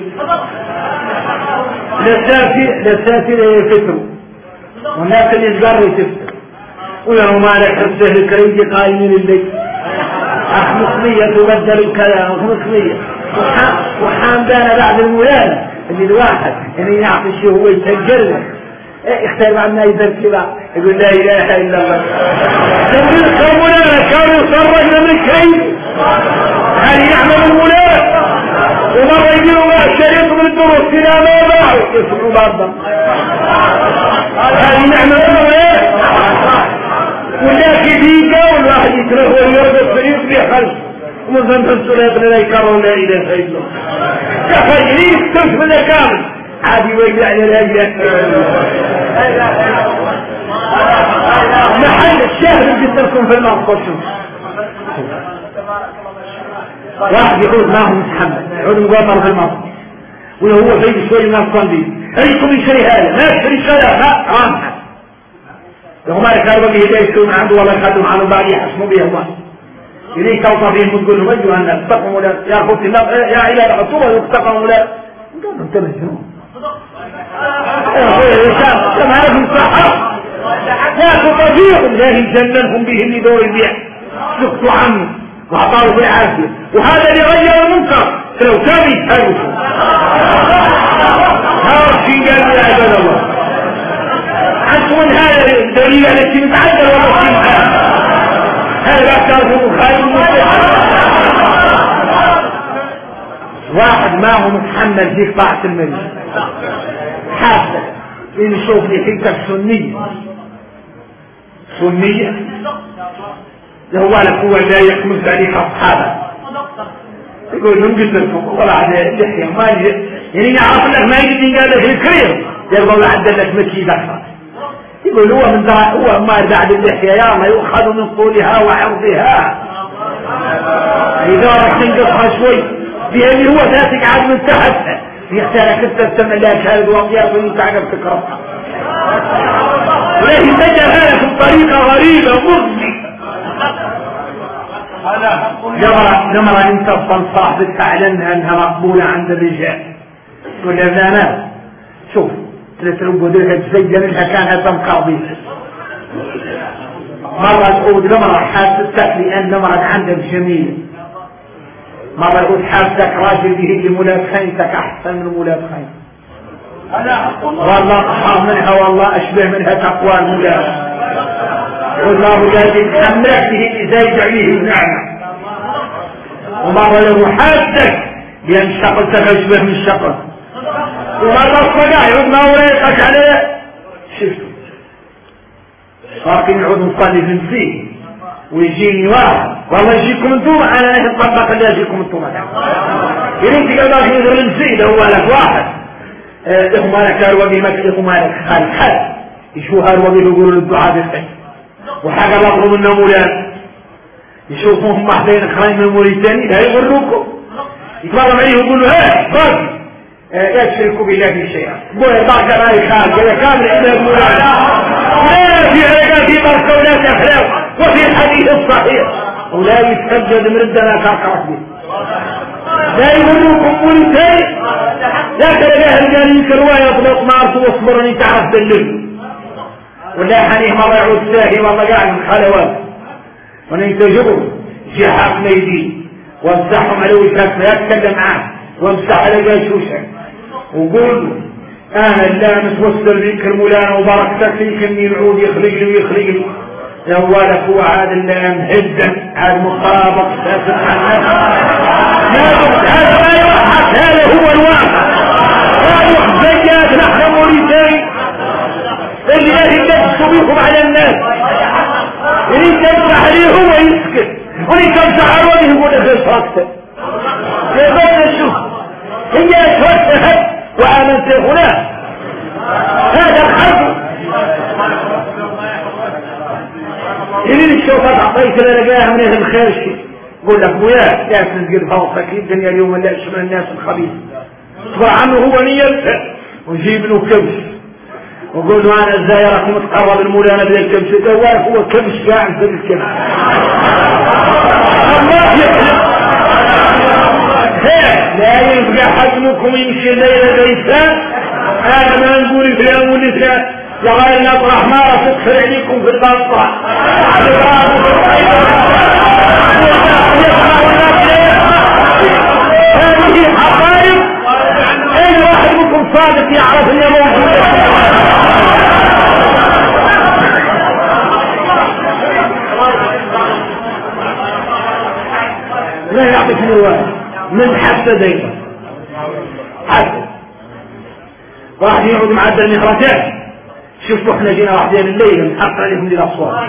لساتي لساتي يفتروا والناس اللي يتقروا يفتروا ويروا مالك حسه الكريجي قايمين للي اخ مصرية تبدل الكلام اخ مصرية وحامدانا بعد المولانة اللي الواحد يعني يعطي الشيء هو يسجلنا اختار عنا يذكر يقول لا اله الا الله تقول المولانة كانوا يصرقنا من الكيف هل يعمل المولانة ومرة يجيبوا بقى الشريط من الدروس كده ما باعوا يسمعوا بعضهم هل يعمل المولانة ولا كذيكا والواحد يترهو ويرقص ويصبح خلف ومن ذنب السلاة لا يكرر لا إله إلا الله كفاية يكتب من كامل عادي ويقع لا إله محل الشهر اللي تركم في المنطقة واحد يقول ما هو متحمل يقول مقامر في المنطقة وهو في شوي من الصنديق أيكم يشري هذا ما يشري شيء لا رامح لو ما يكرر به يديكم عنده ولا يخدم عنه بعد يحسموا به الله إليه توصفين وتقول لهم أيها الناس اتقوا ولا يا أخوتي يا عيلة العصوبة يتقوا ولا قالوا انت مجنون كما عرف الصحة لا تطبيعهم لا يجننهم به اللي دور البيع سكتوا عنه وعطاوا بالعافية وهذا اللي غير المنكر لو كان يتهرسوا هذا الشيء قال يا عباد الله عنكم من هذا الدليل على الشيء متعدل ولا الشيء متعدل هذا تعرفوا خير واحد ما هو متحمل فيك طاعة الملك حاسة إن يشوف لي حيثك سنية سنية هو لك هو لا يكمل ذلك أصحابه يقول لهم قلت لكم والله على اللحية ما يجي يعني يعرف لك ما يجي قال لك الكريم يقول عدل لك مكيد أكثر يقول هو من ذا هو ما بعد اللحية يا ما يؤخذ من طولها وعرضها إذا رح تنقصها شوي بأن هو ذاتك عاد من تحتها يختارك انت تسمى الله شهد وقياس وانت عقب تكرهها ولكن تجعل هذا بطريقة غريبة مغزي نمرة نمرة انت الصنصاح بتعلنها انها مقبولة عند الرجال تقول يا ناس شوف تلترب ودرها تزين لها كان هذا مقاضي مرة تقول نمرة حاسستك لأن نمرة عندك جميلة مرة يقول حاسك راجل به مولاد خينتك أحسن من مولاد خين والله أحر منها والله أشبه منها تقوى المولاد والله مولاد حملك به إذا يدعيه النعمة ومرة له حاسك لأن شقلتك أشبه من شقل ومرة الصقاع يقول ما وريقك عليه شفتوا لكن يعود مصلي في نفسه ويجيني واحد والله يجيكم انتم انا نهي الطبق اللي يجيكم انتم يعني انت قال باش ينظر لنسيده هو لك واحد إخوانك هاروبي مكة إخوانك خالد خالد يشوف هاروبي يقولوا للدعاء بالحج وحاجة لطلوا منه مولان يشوفوهم محلين خرين من موريتاني لا يغروكم يتبرم عليه ويقولوا ها باقي لا تشركوا بالله في شيئا بوي باقي راي خالد يا كامل إلى مولان لا في علاقات في بركة ولا تخلاف وفي الحديث الصحيح ولا يتسجد من ردنا كاكرة به لا يغروكم موريتاني لا تلقاه الجانين كرواية طلق مارس واصبرني تعرف دلل ولا حنيه مرة يعود ساهي والله قاعد من خلوات وننتجروا جحاف ميدين وامسحهم على وجهك لا يتكلم معاه وامسح على جاشوشك وقول له انا اللامس وصل بك المولانة وبركتك فيك اني العود يخرج لي ويخرج لي جوالك هو عاد اللام هدا عاد مخابط ساسد عن نفسه هذا ما يوحك هذا هو الواقع هذا زيات نحن موريتاني اللي يهدد تبيكم على الناس اللي تمسح عليه هو يسكت واللي تمسح عليه يقول في صراحته يبقى شوف هي اتوسهت وآمنت هنا هذا الحق اللي الشوفات عطيت لنا لقاها من اهل الخير شيء يقول لك وياه لا تنزل فوقك الدنيا اليوم لا يشمل الناس الخبيث اصبر عنه هو نية ونجيب له كبش وقول له انا ازاي راح متقرب المولانا بين الكبش الجوال هو كبش قاعد في الكبش الله يحلم لا يبقى حجمكم يمشي الليلة بيسان انا ما نقول فلان ونسان يغير نطرح ما راح تدخل عليكم في البطة هذه حقائق اي واحد منكم صادق يعرف انه موجود لا يعطيك من الواحد من حتى دايما حتى واحد يقعد معدل المخرجات شوفوا احنا جينا واحدين الليل نحط عليهم دي الاصوات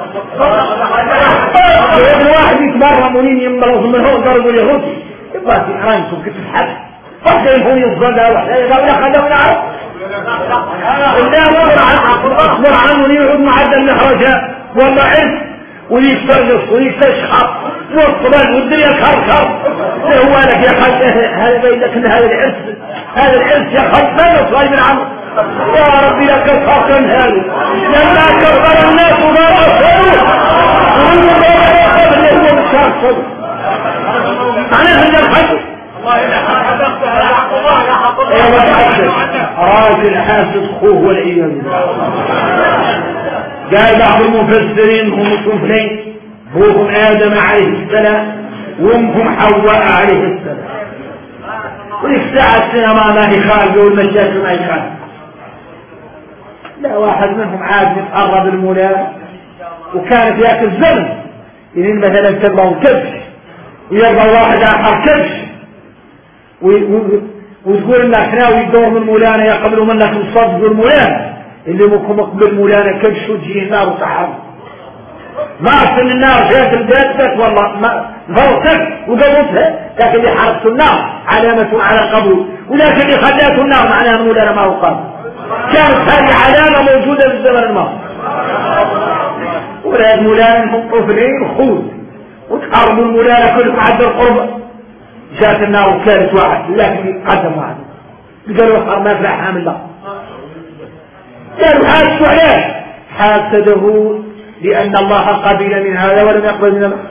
ابن واحد يتبرم ونين يمرض من هون ضربوا اليهودي يبقى في حرامكم كيف تحب واحدة يكون يصدق واحدة يقول خلونا نعرف الله اصبر عنه ونين يقعد معدل المخرجات والله عز ويسترجص ويستشخص والصبان والدنيا كركر هو لك يا خالد هذا بين لك ان هذا العرس هذا العرس يا خالد ما نصلي من عمه يا ربي لك الحق هذا لما كبر الناس وما رسلوا وهم ما يقبل اللي هو مشار صدر معناه ان الحق الله يا حق الله يا حق الله راجل حاسد خوه والعياذ بالله قال بعض المفسرين هم اثنين ابوهم ادم عليه السلام وامهم حواء عليه السلام كل ساعة السينما ما هي خارجة والمشاكل ما هي خارجة لا واحد منهم عاد يتقرب المولى وكان في ذاك الزمن يرين مثلا تبغى كبش ويبغى واحد اخر كبش وتقول انك ناوي الدور من مولانا يقبلوا منك الصدق المولانا اللي ممكن مقبل مولانا كبش وتجي النار وتحرم ما أصل النار جاءت الجادة والله ما فرصت وقبضتها لكن اللي حرقت النار علامة على القبول ولكن اللي خليته النار معناها مولانا ما هو قابل كانت هذه علامة موجودة في الزمن الماضي ولاد مولانا هم طفلين خود وتقربوا المولانا كلكم عد القربة جاءت النار وكانت واحد لكن قدم واحد قالوا اخر ما فلح حامل الله قالوا حاسوا عليه حاسده لأن الله قبل من هذا ولم يقبل من هذا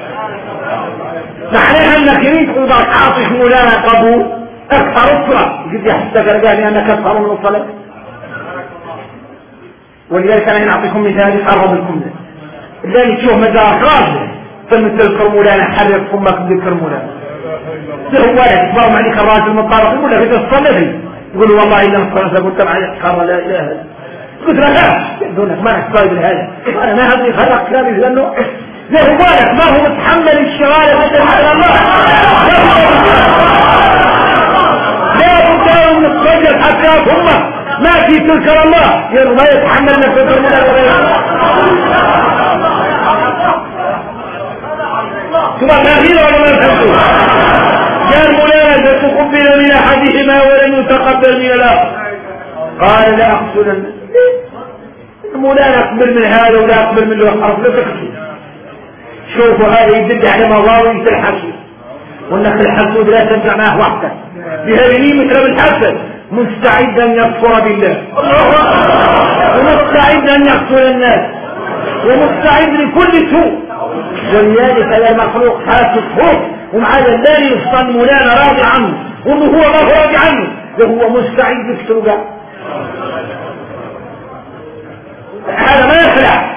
معناها أنك يريد وضعك عاطف مولانا قبول أكثر الصلاة قد يحسك رجال لأنك أكثر من الصلاة ولذلك أنا نعطيكم مثال أقرب لكم ذلك الذي تشوف مزار راسه ثم تذكر مولانا حرق فمك تذكر مولانا له ولد تبارم عليك الراجل من طرف يقول لك إذا تصلي يقول والله إذا الصلاة قلت معي قال لا إله إلا قلت له لا دونك ما نحتاج لهذا انا ما هذي خلق كلامي لانه له بالك ما هو متحمل الشغاله مثل هذا الله لا يمكن من الصجر حتى هم ما في تذكر الله يعني ما يتحمل نفسه من الغير ثم تاخير ولا ما فهمتوا قال مولانا تقبل من احدهما ولم يتقبل من الاخر قال لا اقتلن. مولانا اقبل من هذا ولا اقبل من الاخر لا تقتل. شوفوا هذا يدل على مضاوي الحسود، والنخل الحسود لا تنفع معه وحده. بهذه مثل الحسد مستعد ان يكفر بالله ومستعد ان يقتل الناس ومستعد لكل سوء. ولذلك هذا المخلوق حاسد فوق ومع ذلك يفصل مولانا راضي عنه وانه هو ما هو راضي عنه وهو مستعد يقتل. هذا ما يخلع.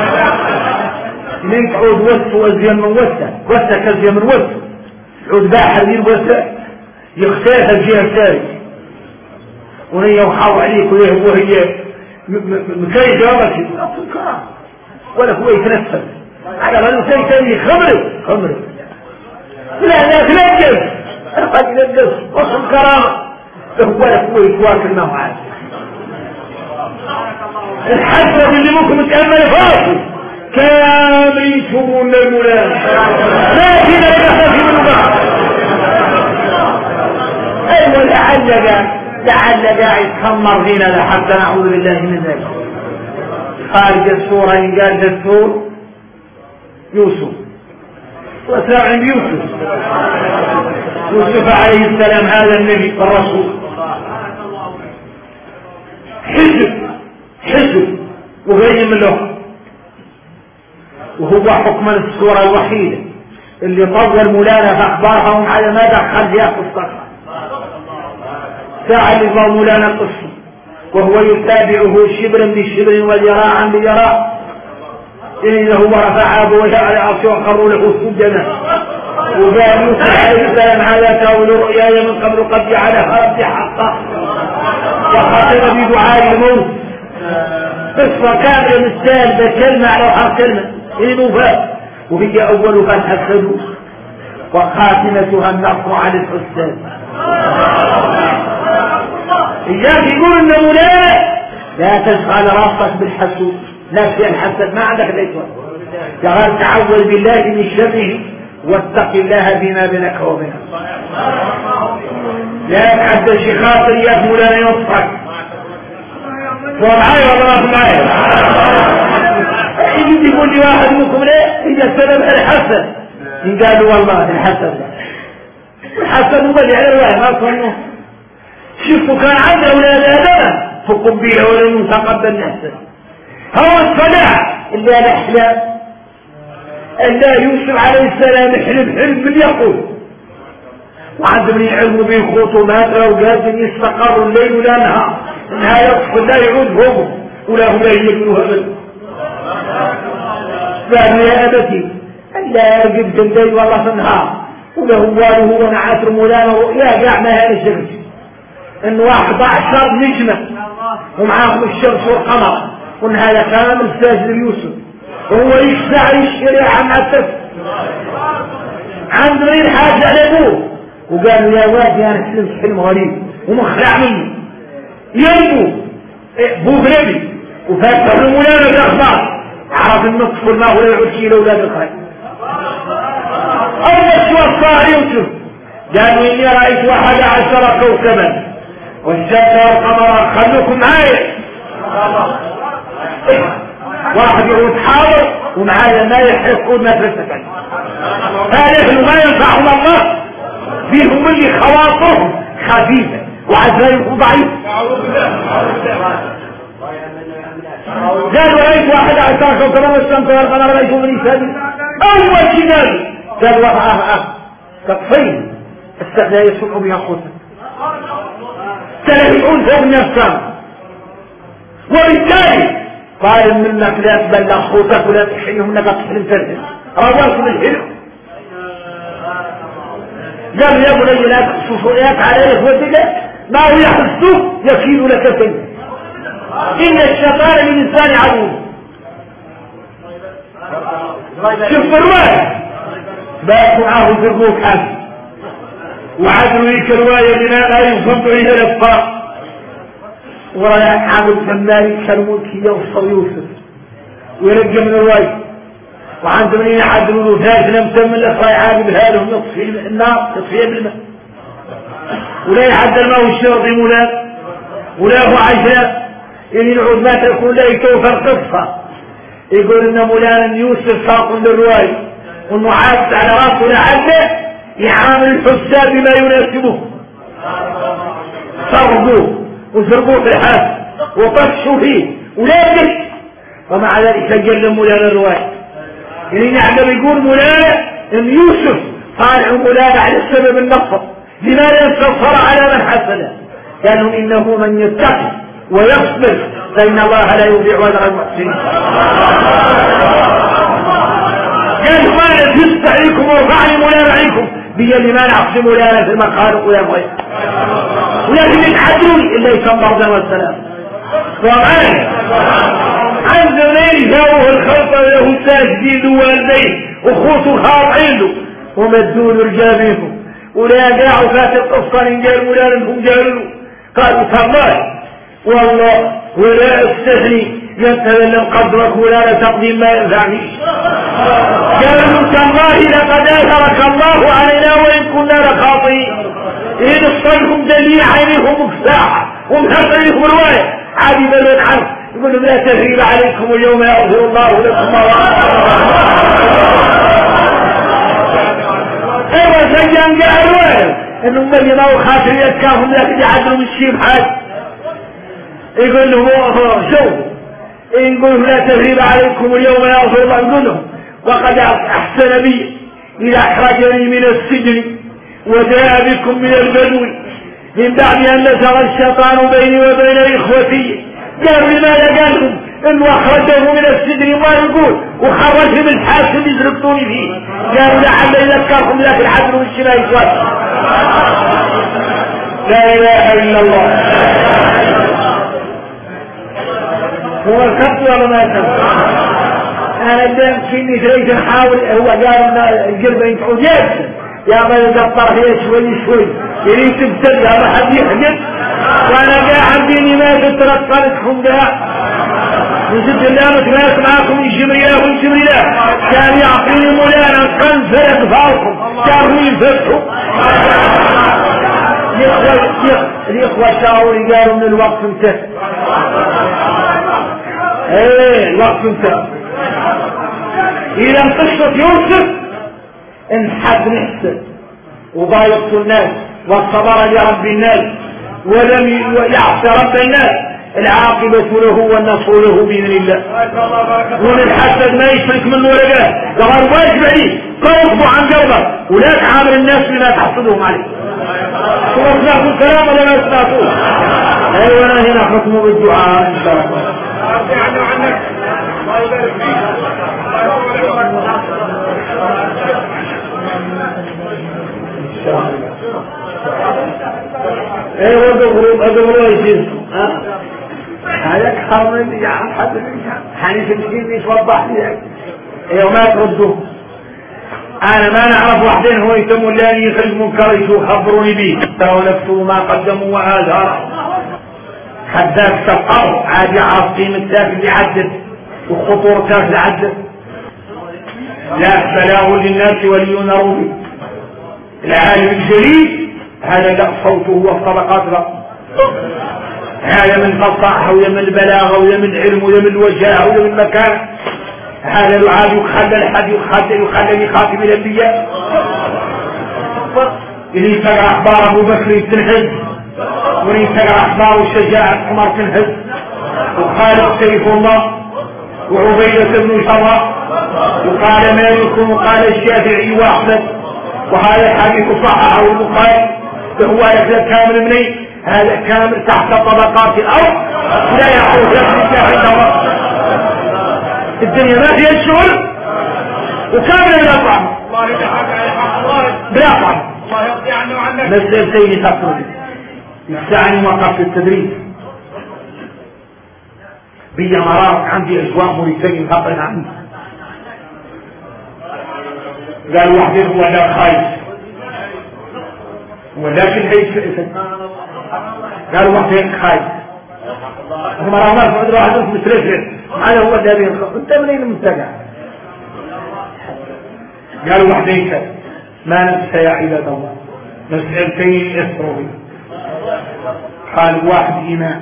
ليك عود وسط وازين من وسط وسط كازين من وسط عود باحر دين وسط يختار الجهه الثانيه ونيا وحاو عليك وهي مكاي جوابك ولا هو يتنفس على ما نسي ثاني خمره خمره لا لا تنجز قد ينجز وصل كرامه ولا هو يتواكل معه عاد. الحسرة اللي ممكن تأمل فاصل كامل يشوفون للمولان لكن الكهف من بعض. ايوه لعل لعل قاعد يتخمر فينا لحتى نعوذ بالله من ذلك. خارج السورة إن قال دستور يوسف وساعد يوسف يوسف عليه السلام هذا النبي الرسول حزب حزب وغير من له، وهو حكما السورة الوحيدة اللي طول مولانا في أخبارهم على ما دخل فيها قصة ساعة اللي مولانا قصة وهو يتابعه شبرا بشبر وذراعا بذراع إنه ورفع أبوه على عرشه وخروا له سجدا وقال يوسف عليه السلام هذا تأويل رؤياي من قبل قد جعلها ربي حقا وخاطر بدعاء الموت. قصة كاملة مستاهل بكلمة على حرف كلمة إنه فات وهي أولها الحسد وخاتمتها النصر على الحساد. إياك يقول إنه لا لا تشغل راسك بالحسود لا في الحسد ما عندك الإسوة. قال تعوذ بالله من شره واتق الله بما بينك وبينه. لا تحدى شي خاطر يا مولانا يصفك ومعايا والله معايا. يجي يقول لي واحد منكم ليه إذا السبب الحسد إن قالوا والله الحسد الحسد مبدع على الله ما صنوه. شوفوا كان عنده أولاد آدم فقبيله ولم يتقبل نفسه. هو الصلاح اللي الأحلام إلا يوسف عليه السلام حلم حلم من يقول وعند من يعلموا به خطومات لو قادم يستقر الليل ولا نهار انها يطفل لا يعود هم ولا هم يجبنوها ابدا. قالوا يا ابتي الا قبت الليل والله في النهار وله واله ونعاس مولانا رؤيا قاع ما هذا الشمس ان واحد عشر نجمه ومعاهم الشمس والقمر وان هذا كامل ساجد ليوسف وهو يشتعل يشتري عن التف عند غير حاجه على ابوه. وقالوا يا وادي انا حلمت حلم غريب ومخلع مني ينبو بو بنبي وفاتح له مولانا بالاخبار عرف النطف والماء ولا يعود شيء لاولاد الخير. اول شو صار يوسف قال اني رايت واحد عشر كوكبا والشمس والقمر خلوكم معايا. واحد يعود حاضر ومعايا ما يحرق كل ما ترسك هذا ما ينفعهم الله فيهم اللي خواطرهم خفيفة وعزائهم ضعيف. قال ورأيت واحد عشر كوكبا والشمس والقمر رأيته من إسابي أول كتاب قال وضعها كطفين استخدى يسمع بها خوتا تلهئون فوق النفسان وبالتالي قال منك لا تبلغ خوتك ولا تحيهم لك تحلم ترجم رواك بالحلم. قال يا بني لا تقصص رؤياك على اخوتك ما هو يحسوك يكيد لك كيد ان الشيطان للانسان عدو. شوف الروايه بات معاه في الروح حسن وعدلوا لك الروايه بما لا ينفض اليها الافكار ورايح عامل فمالك كالملكيه وصل يوسف ويرجع من الروايه وعند من يعدلوا له ثالث لم تم الأسرع عاقب هذا يطفي النار تطفيه بالماء ولا يعدل ما هو الشرطي مولا ولا هو عشاء إن العود ما تكون لا يتوفر قصة يقول إن مولانا يوسف ساق للرواية وإنه عاد على راسه لعله يعامل الحساب بما يناسبه صربوه وزربوه في الحال وطفشوا فيه ولا يدك ومع ذلك سجل مولانا الرواية يعني نعلم يقول مولانا إن يوسف طالع مولانا على السبب النصر لماذا انتصر على من حسنه قالوا إنه من يتقي ويصبر فإن الله لا يضيع أجر المحسنين قالوا ما نجلس عليكم ورفعني مولانا عليكم بيلي ما نعصي مولانا في المخالق ويا مغير ولكن يتحدوني إلا يسمى رضا والسلام وغير عن زمين جاوه الخلطة له ساجدين والديه وخوته خاضعين له ومدوا له رجابيهم ولا قاعوا فات القصة إن قالوا مولانا انهم قالوا قالوا تالله والله ولا استثني يتكلم قدرك ولا تقديم ما ينفعنيش قالوا تالله لقد اثرك الله علينا وان كنا لخاطئين ان اصطلكم دليل عينيهم مفتاحه ومحصلكم روايه عادي بلون عنه يقول لهم لا تثريب عليكم اليوم يغفر الله لكم ايوه سجان قالوا انهم اللي ما هو خاطر يتكافهم لكن يعدلوا من الشيء بحاجه يقول لهم شوف يقول لا تثريب عليكم اليوم يغفر الله يقول لهم وقد احسن بي اذا اخرجني من السجن وجاء بكم من البدو من بعد ان نزغ الشيطان بيني وبين اخوتي قالوا لماذا قالهم انه اخرجه من السجن ما يقول وخرجه من الحاسب يزرقتوني فيه قالوا لعل يذكركم لك العدل والشمال يسوى لا اله الا الله هو الكبت ولا ما كبت انا دام كني تريد نحاول هو قال ان القلب ينفعوا جيد يا بلد الطرفية شوي شوي يريد تبتدى ما حد يحجب وانا قاعد ديني ما تترطلتكم بها وزد الله متناس معاكم من جمرياه ومن جمرياه كان يعطيني مولانا قنزة يقفالكم كانوا ينفتحوا الإخوة الشاوري قالوا من الوقت انتهى ايه الوقت انتهى إذا قصة يوسف انحد نفسه وضايقت الناس والصبر لرب الناس ولم يعصي رب الناس العاقبة له والنصر له بإذن الله ومن الحسد ما يشرك من ورقات لغاية واجب عليه قيقضوا عن قلبه ولا تعامل الناس بما تحصدهم عليه واسمعوا الكلام ولا ما اسمعتوه ايوه انا هنا حكمه بالدعاء ان شاء الله ايوه دغرو دغرو يجي ها هذاك خرم يا حد حنيف مسكين يتوضح لي ايوه ما تردوه انا ما نعرف وحدين هو يتم اللي يخرج منكر يخبروني به ترى نفسه ما قدموا وآثار خداك تفقر عادي عارف قيمة تاكل يعدد وخطور تاكل يعدد لا بلاغ للناس ولينروا به العالم الجليل هذا لا صوته هو في طبقات لا هذا من فصاحة ويا من البلاغة ويا من علم ويا من الوجاهة ويا من المكان هذا العاد يخلى الحد يخلى يخلى يخاطب الانبياء اللي يتقرا اخبار ابو بكر تنهز واللي يتقرا اخبار شجاعة عمر تنهز وخالد سيف الله وعبيدة بن شراح وقال مالك وقال الشافعي واحمد وهذا الحديث صححه البخاري برواية كامل مني هذا كامل تحت طبقات الارض لا يعود يخرج الدواء الدنيا ما فيها الشغل وكامل بلا طعم بلا طعم مسألتين تقصد يستعني وقف التدريس بي مرات عندي اجواء موريتاني غطين عني قال واحد هو لا خايف ولكن هيك قال واحد خايف هم رغم واحد واحد مترفع هذا هو الذي انت منين المنتجع قالوا وحديك ما ننسى يا عباد الله مسألتين يسروا بي. قال واحد إمام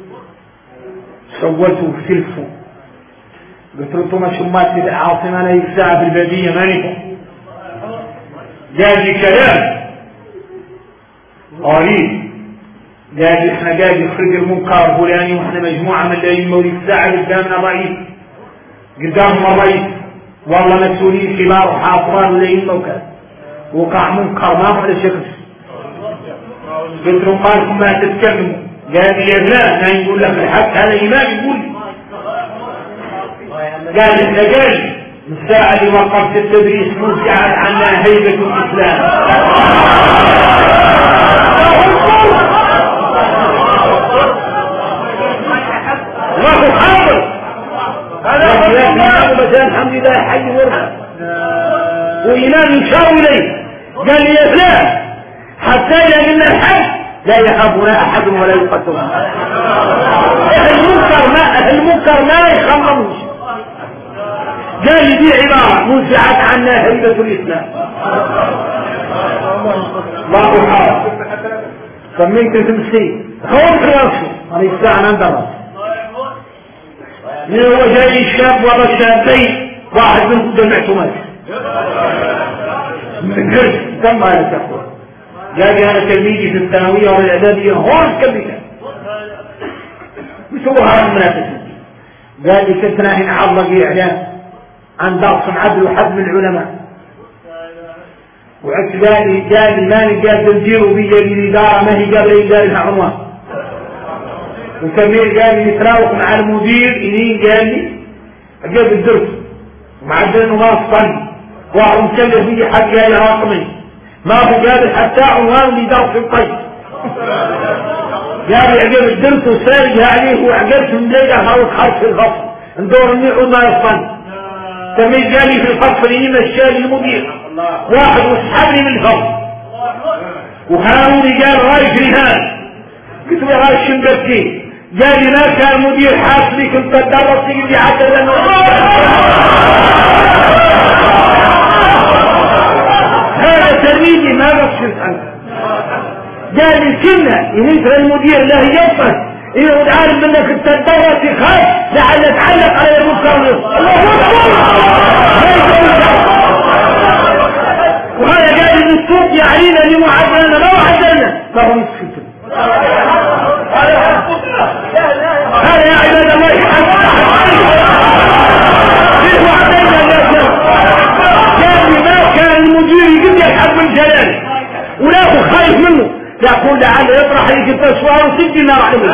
سوته في تلفون قلت له ما شمات عاصمة أنا يفزع في البادية مانكم قال لي كلام غريب قال لي احنا قاعد يخرج المنكر فلاني واحنا مجموعة من الأئمة ويفزع قدامنا ضعيف قدامهم الرئيس والله مسؤولين كبار وحاضران الأئمة وكذا وقع منكر ما على شكل. قلت له مالكم ما تتكلموا قال لي يا فلان ما يقول لك الحق هذا إمام يقول لي. قال لي احنا قال من الساعة اللي وقفت التدريس نزعت عنا هيبة الإسلام. الله حاضر هذا مثلا الحمد لله حي ورحمة وإمام يشار إليه. قال لي يا فلان حتى إذا قلنا الحق لا يخافنا أحد ولا يقتلون. المنكر ما المنكر لا يخمموش. قال لي دي عبارة نزعت عنا هيبة الإسلام. الله حاضر سميت تمثيل خوف راسه هذه الساعة ندرس من هو جاي الشاب ولا الشابين واحد منهم جمعته مات من جرس كم على تقوى. قال لي أنا تلميذي في الثانوية والإعدادية هون كبيرة بسوى هذا المنافسة. قال لي كنت ناهي نعرض إعلان عن درس عدل وحد من العلماء وعدت قال لي قال لي ماني قادر نديروا بي الإدارة ما هي قادرة يدارها عنوان وكمير قال لي نتراوح مع المدير إنين قال لي أجاب الدرس ومعدل إنه ما أصطني وهو مكلف بي حق قال رقمي ما هو قادر حتى عنوان لدرس الطيب. قال لي أجاب الدرس وسارجها عليه وعقلت من ليلة هاو خرج في الفصل ندور النعود ما يصطني. كمير قال لي في الفصل إني مشاني المدير واحد واسحبني من الفصل وهاروني قال رايك رهان. قلت له هاي الشنقتين. قال لي ما كان مدير حاسبي كنت اتدرس تقول لي حتى لانه هذا تلميذي ما بصرت عنه. قال لي كنا ينزل المدير له يفهم يقول عارف انك تتدرس يخاف لعل تعلق على المنكر. وهذا قال لي الصوت يعينا اللي معدلنا ما وعدلنا ما هو يسكت. هذا يا عباد الله فيه وعدينا الناس. قال لي ما كان المدير يقول لي الحق من جلاله ولا هو خايف منه يقول لعله يطرح لي جبت سؤال وسجل النار عليه.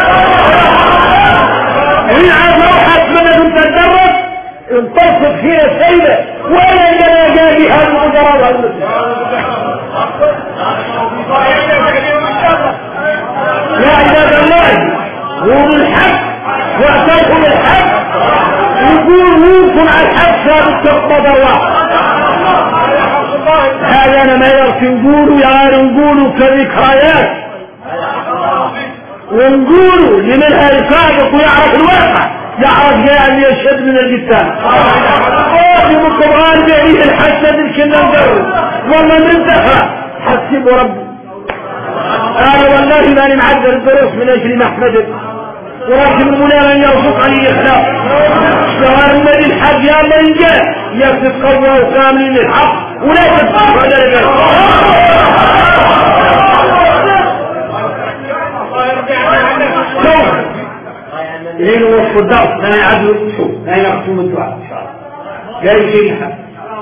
وين عاد روحت منهم تتدرس انتصف فيها سيدة ولا لنا قال لي هذا المجرد يا عباد الله قولوا الحق واعترفوا بالحق وقولوا منكم على الحق ثابت تقبض الله. هذا انا ما يرسي نقولوا يا غير نقولوا كذكريات ونقولوا لمنها يصادق ويعرف الواقع يعرف يعني يشهد من الجتان. يمكن غالب يعيد الحسد الكنا نقرر والله من دفع حسبوا ربي. قال والله ماني معذر الدروس من اجل محمد ورجل المنى من يرزقني الاخلاص. اشتغل من الحق يا من جاء يكتب قوة وكامل الحق ولا تبقى هذا الرجال. لين وصف الدرس لا يعدوا شو لا يختم الدعاء ان شاء الله. قال شيء الحق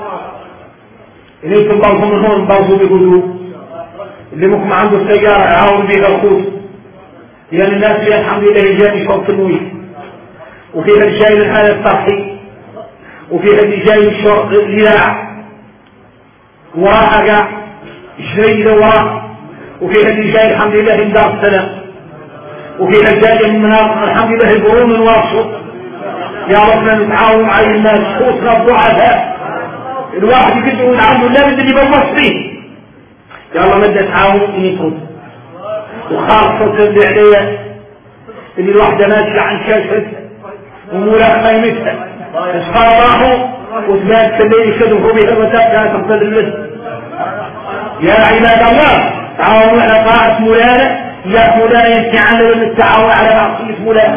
إليكم بعضهم من هون بعضهم بهدوء اللي ممكن عنده السيارة يعاون بها الخوص يعني الناس اللي الحمد لله جاي شوط تنويه وفيها الجاي من هذا الصحي وفيها اللي جاي شوط الزراع وراء قاع شريد وراء وفيها اللي جاي الحمد لله من دار السلام وفيها الجاي من مناطق الحمد لله البرون والواسط. يا ربنا نتعاون على الناس خوصنا الضعفاء الواحد يقول عنده اللابد اللي بوص فيه يا الله مدى تعاون يطرد وخاصة اللي عليها اللي الواحدة ماشية عن شاشة ومولا قيمتها اصفار راحوا وثمان سنين يشدوا بها المساء تقتل المسجد. يا عباد الله تعاونوا على طاعة مولانا، يا مولانا ينهي عنا والتعاون على معصية مولانا.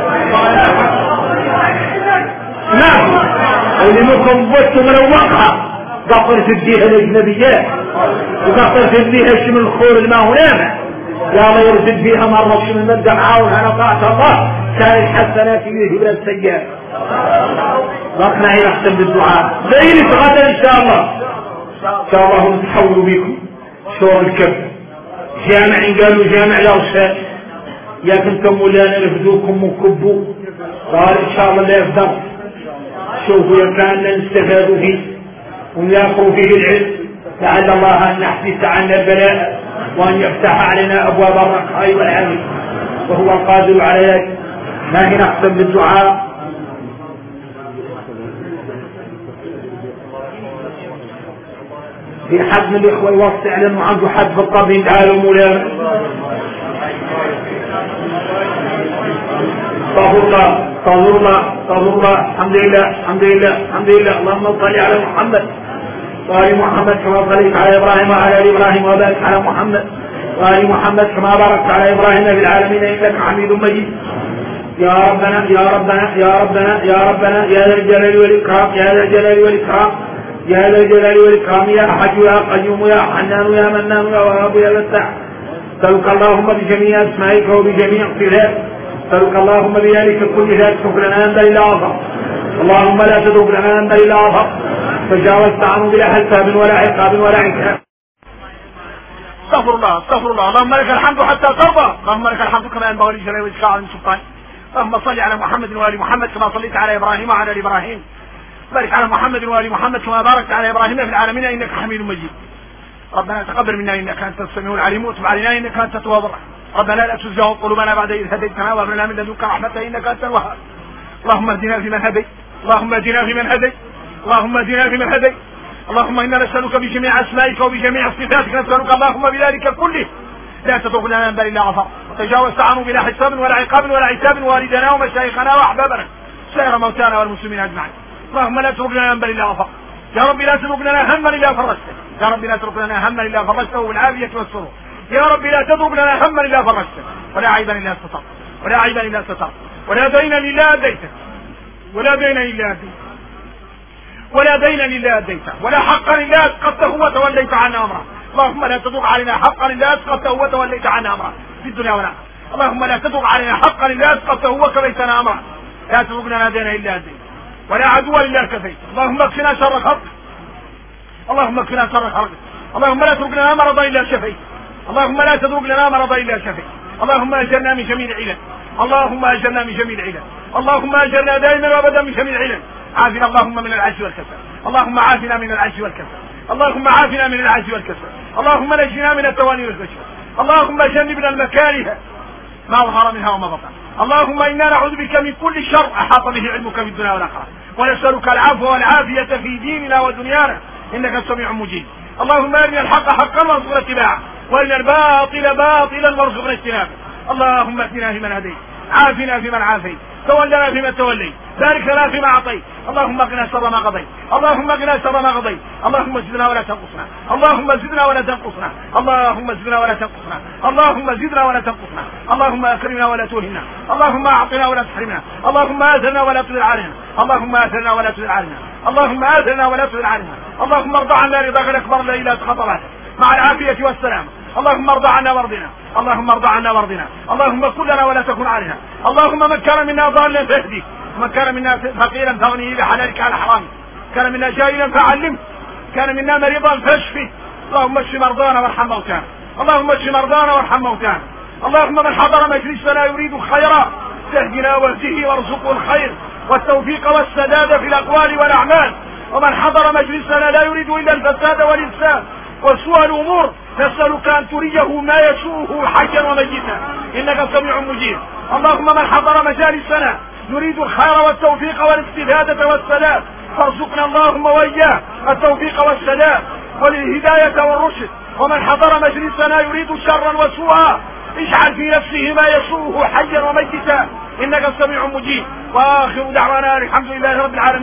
نعم ولمكم بوتوا من الواقع قطر تديها الأجنبيات وقطر تديها الشم الخور اللي ما هو نامع. يا الله يرسل فيها مرة شم المدى معاون على طاعة الله كان الحسنات فيه بلا السيئات. ربنا يحسن بالدعاء ليلة غدا إن شاء الله. إن شاء الله نتحول بكم شور الكف جامع قالوا جامع الأرشاد يا كنتم مولانا يفدوكم وكبوا قال إن شاء الله لا يفدر. شوفوا يا كان نستفادوا فيه ونياقوا فيه العلم لعل الله أن نحبس عنا البلاء وأن يفتح علينا أبواب الرخاء والعلم وهو القادر على ذلك. ما هي نحسن بالدعاء. في حد من الإخوة يوسع لأنه عنده حد في الطبيب تعالوا مولانا. استغفر الله استغفر الله استغفر الله. الحمد لله الحمد لله الحمد لله. اللهم صل على محمد وآل محمد كما صليت على إبراهيم وعلى آل إبراهيم وبارك على محمد وآل محمد كما باركت على إبراهيم في العالمين إنك حميد مجيد. يا ربنا يا ربنا يا ربنا يا ربنا يا ذا الجلال والإكرام يا ذا الجلال والإكرام يا ذا الجلال والإكرام يا أحد يا قيوم يا حنان يا منان يا وهاب يا فتاح. أسألك اللهم بجميع أسمائك وبجميع صفاتك أسألك اللهم بذلك كل ذات لنا أنت إلا عظم. اللهم لا تترك لنا أنت إلا عظم تجاوزت عنه بلا حساب ولا عقاب ولا عتاب. استغفر الله استغفر الله. اللهم لك الحمد حتى ترضى. اللهم لك الحمد كما ينبغي لجلال وجهك وعظيم سلطانك. اللهم صل على محمد وآل محمد كما صليت على إبراهيم وعلى آل إبراهيم. بارك على محمد وآل محمد كما باركت على إبراهيم في العالمين إنك حميد مجيد. ربنا تقبل منا إنك أنت السميع العليم وتب علينا إنك أنت التواب الرحيم. ربنا لا تزغ قلوبنا بعد إذ هديتنا وهب لنا من لدنك رحمة إنك أنت الوهاب. اللهم اهدنا فيمن هديت اللهم اهدنا فيمن هديت اللهم اهدنا فيمن هديت. اللهم إنا نسألك بجميع أسمائك وبجميع صفاتك نسألك اللهم بذلك كله لا تترك لنا ذنبا إلا غفرته وتجاوزت عنه بلا حساب ولا عقاب ولا عتاب والدنا ومشايخنا وأحبابنا سائر موتانا والمسلمين أجمعين. اللهم لا تترك لنا ذنبا إلا غفرته. يا رب لا تترك لنا هما إلا فرجته. يا رب لا تترك لنا هما إلا فرجته بالعافية والسرور. يا رب لا تترك لنا هما إلا فرجته ولا عيبا إلا سترته ولا عيبا إلا سترته ولا دينا إلا أديته ولا دينا إلا أديته ولا دينا إلا أديته ولا حقا إلا أسقطته وتوليت عنا أمره. اللهم لا تدق علينا حقا إلا أسقطته وتوليت عنا أمره في الدنيا والآخرة. اللهم لا تدق علينا حقا إلا أسقطته وكفيتنا أمره. لا تدق لنا دينا إلا أديته ولا عدوا إلا كفيت. اللهم اكفنا شر خلقك اللهم اكفنا شر خلقك. اللهم لا تدق لنا مرضا إلا شفيت. اللهم لا تدق لنا مرضا إلا شفيت. اللهم أجرنا من جميع العلل. اللهم أجرنا من جميع العلل. اللهم أجرنا دائما وأبدا من جميع العلل. عافنا اللهم من العجز والكسل. اللهم عافنا من العجز والكسل. اللهم عافنا من العجز والكسل. اللهم نجنا من التواني والفشل. اللهم جنبنا المكاره ما ظهر منها وما بطن. اللهم إنا نعوذ بك من كل شر أحاط به علمك في الدنيا والآخرة ونسألك العفو والعافية في ديننا ودنيانا إنك سميع مجيب. اللهم أرنا الحق حقا وارزقنا اتباعه وأرنا الباطل باطلا وارزقنا اجتنابه. اللهم اهدنا فيمن هديت عافنا فيمن عافيت تولنا فيمن توليت بارك لنا فيما أعطيت. اللهم اقنا شر ما قضيت اللهم اقنا شر ما قضيت. اللهم زدنا ولا تنقصنا اللهم زدنا ولا تنقصنا اللهم زدنا ولا تنقصنا اللهم زدنا ولا تنقصنا. اللهم اكرمنا ولا تهنا اللهم اعطنا ولا تحرمنا اللهم آثرنا ولا تذل علينا اللهم آثرنا ولا تذل علينا اللهم آثرنا ولا تذل علينا. اللهم ارضى عنا رضاك الأكبر الذي لا تخطى بعده مع العافية والسلام. اللهم ارضى عنا وارضنا اللهم ارضى عنا وارضنا. اللهم كن لنا ولا تكن علينا. اللهم من كان منا ضالا فاهديه ومن كان منا فقيرا فاغنيه بحلالك على حرامك. كان منا جاهلا فعلمه كان منا مريضا فاشفه. اللهم اشف مرضانا وارحم موتانا اللهم اشف مرضانا وارحم موتانا. اللهم من حضر مجلسنا يريد خيرا تهدنا واهده وارزقه الخير والتوفيق والسداد في الأقوال والأعمال. ومن حضر مجلسنا لا يريد إلا الفساد والإفساد وسوء الأمور نسألك أن تريه ما يسوءه حيا وميتا إنك سميع مجيب. اللهم من حضر مجالسنا نريد الخير والتوفيق والاستفادة والسلام فارزقنا اللهم وإياه التوفيق والسلام والهداية والرشد. ومن حضر مجلسنا يريد شرا وسوءا اجعل في نفسه ما يسوءه حيا وميتا إنك سميع مجيب. وآخر دعوانا الحمد لله رب العالمين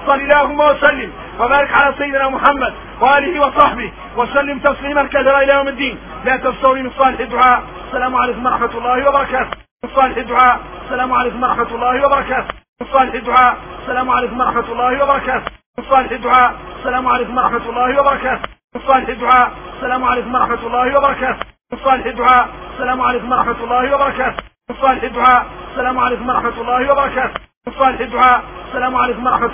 صل اللهم وسلم وبارك على سيدنا محمد وآله وصحبه وسلم تسليما كثيرا إلى يوم الدين. لا تستوي من صالح الدعاء. السلام عليكم ورحمة الله وبركاته. من صالح الدعاء. السلام عليكم ورحمة الله وبركاته. من صالح الدعاء. السلام عليكم ورحمة الله وبركاته. من صالح الدعاء. السلام عليكم ورحمة الله وبركاته. من صالح الدعاء. السلام عليكم ورحمة الله وبركاته. من صالح الدعاء. السلام عليكم ورحمة الله وبركاته. من صالح الدعاء. السلام عليكم ورحمة الله وبركاته. من صالح الدعاء. السلام عليكم ورحمة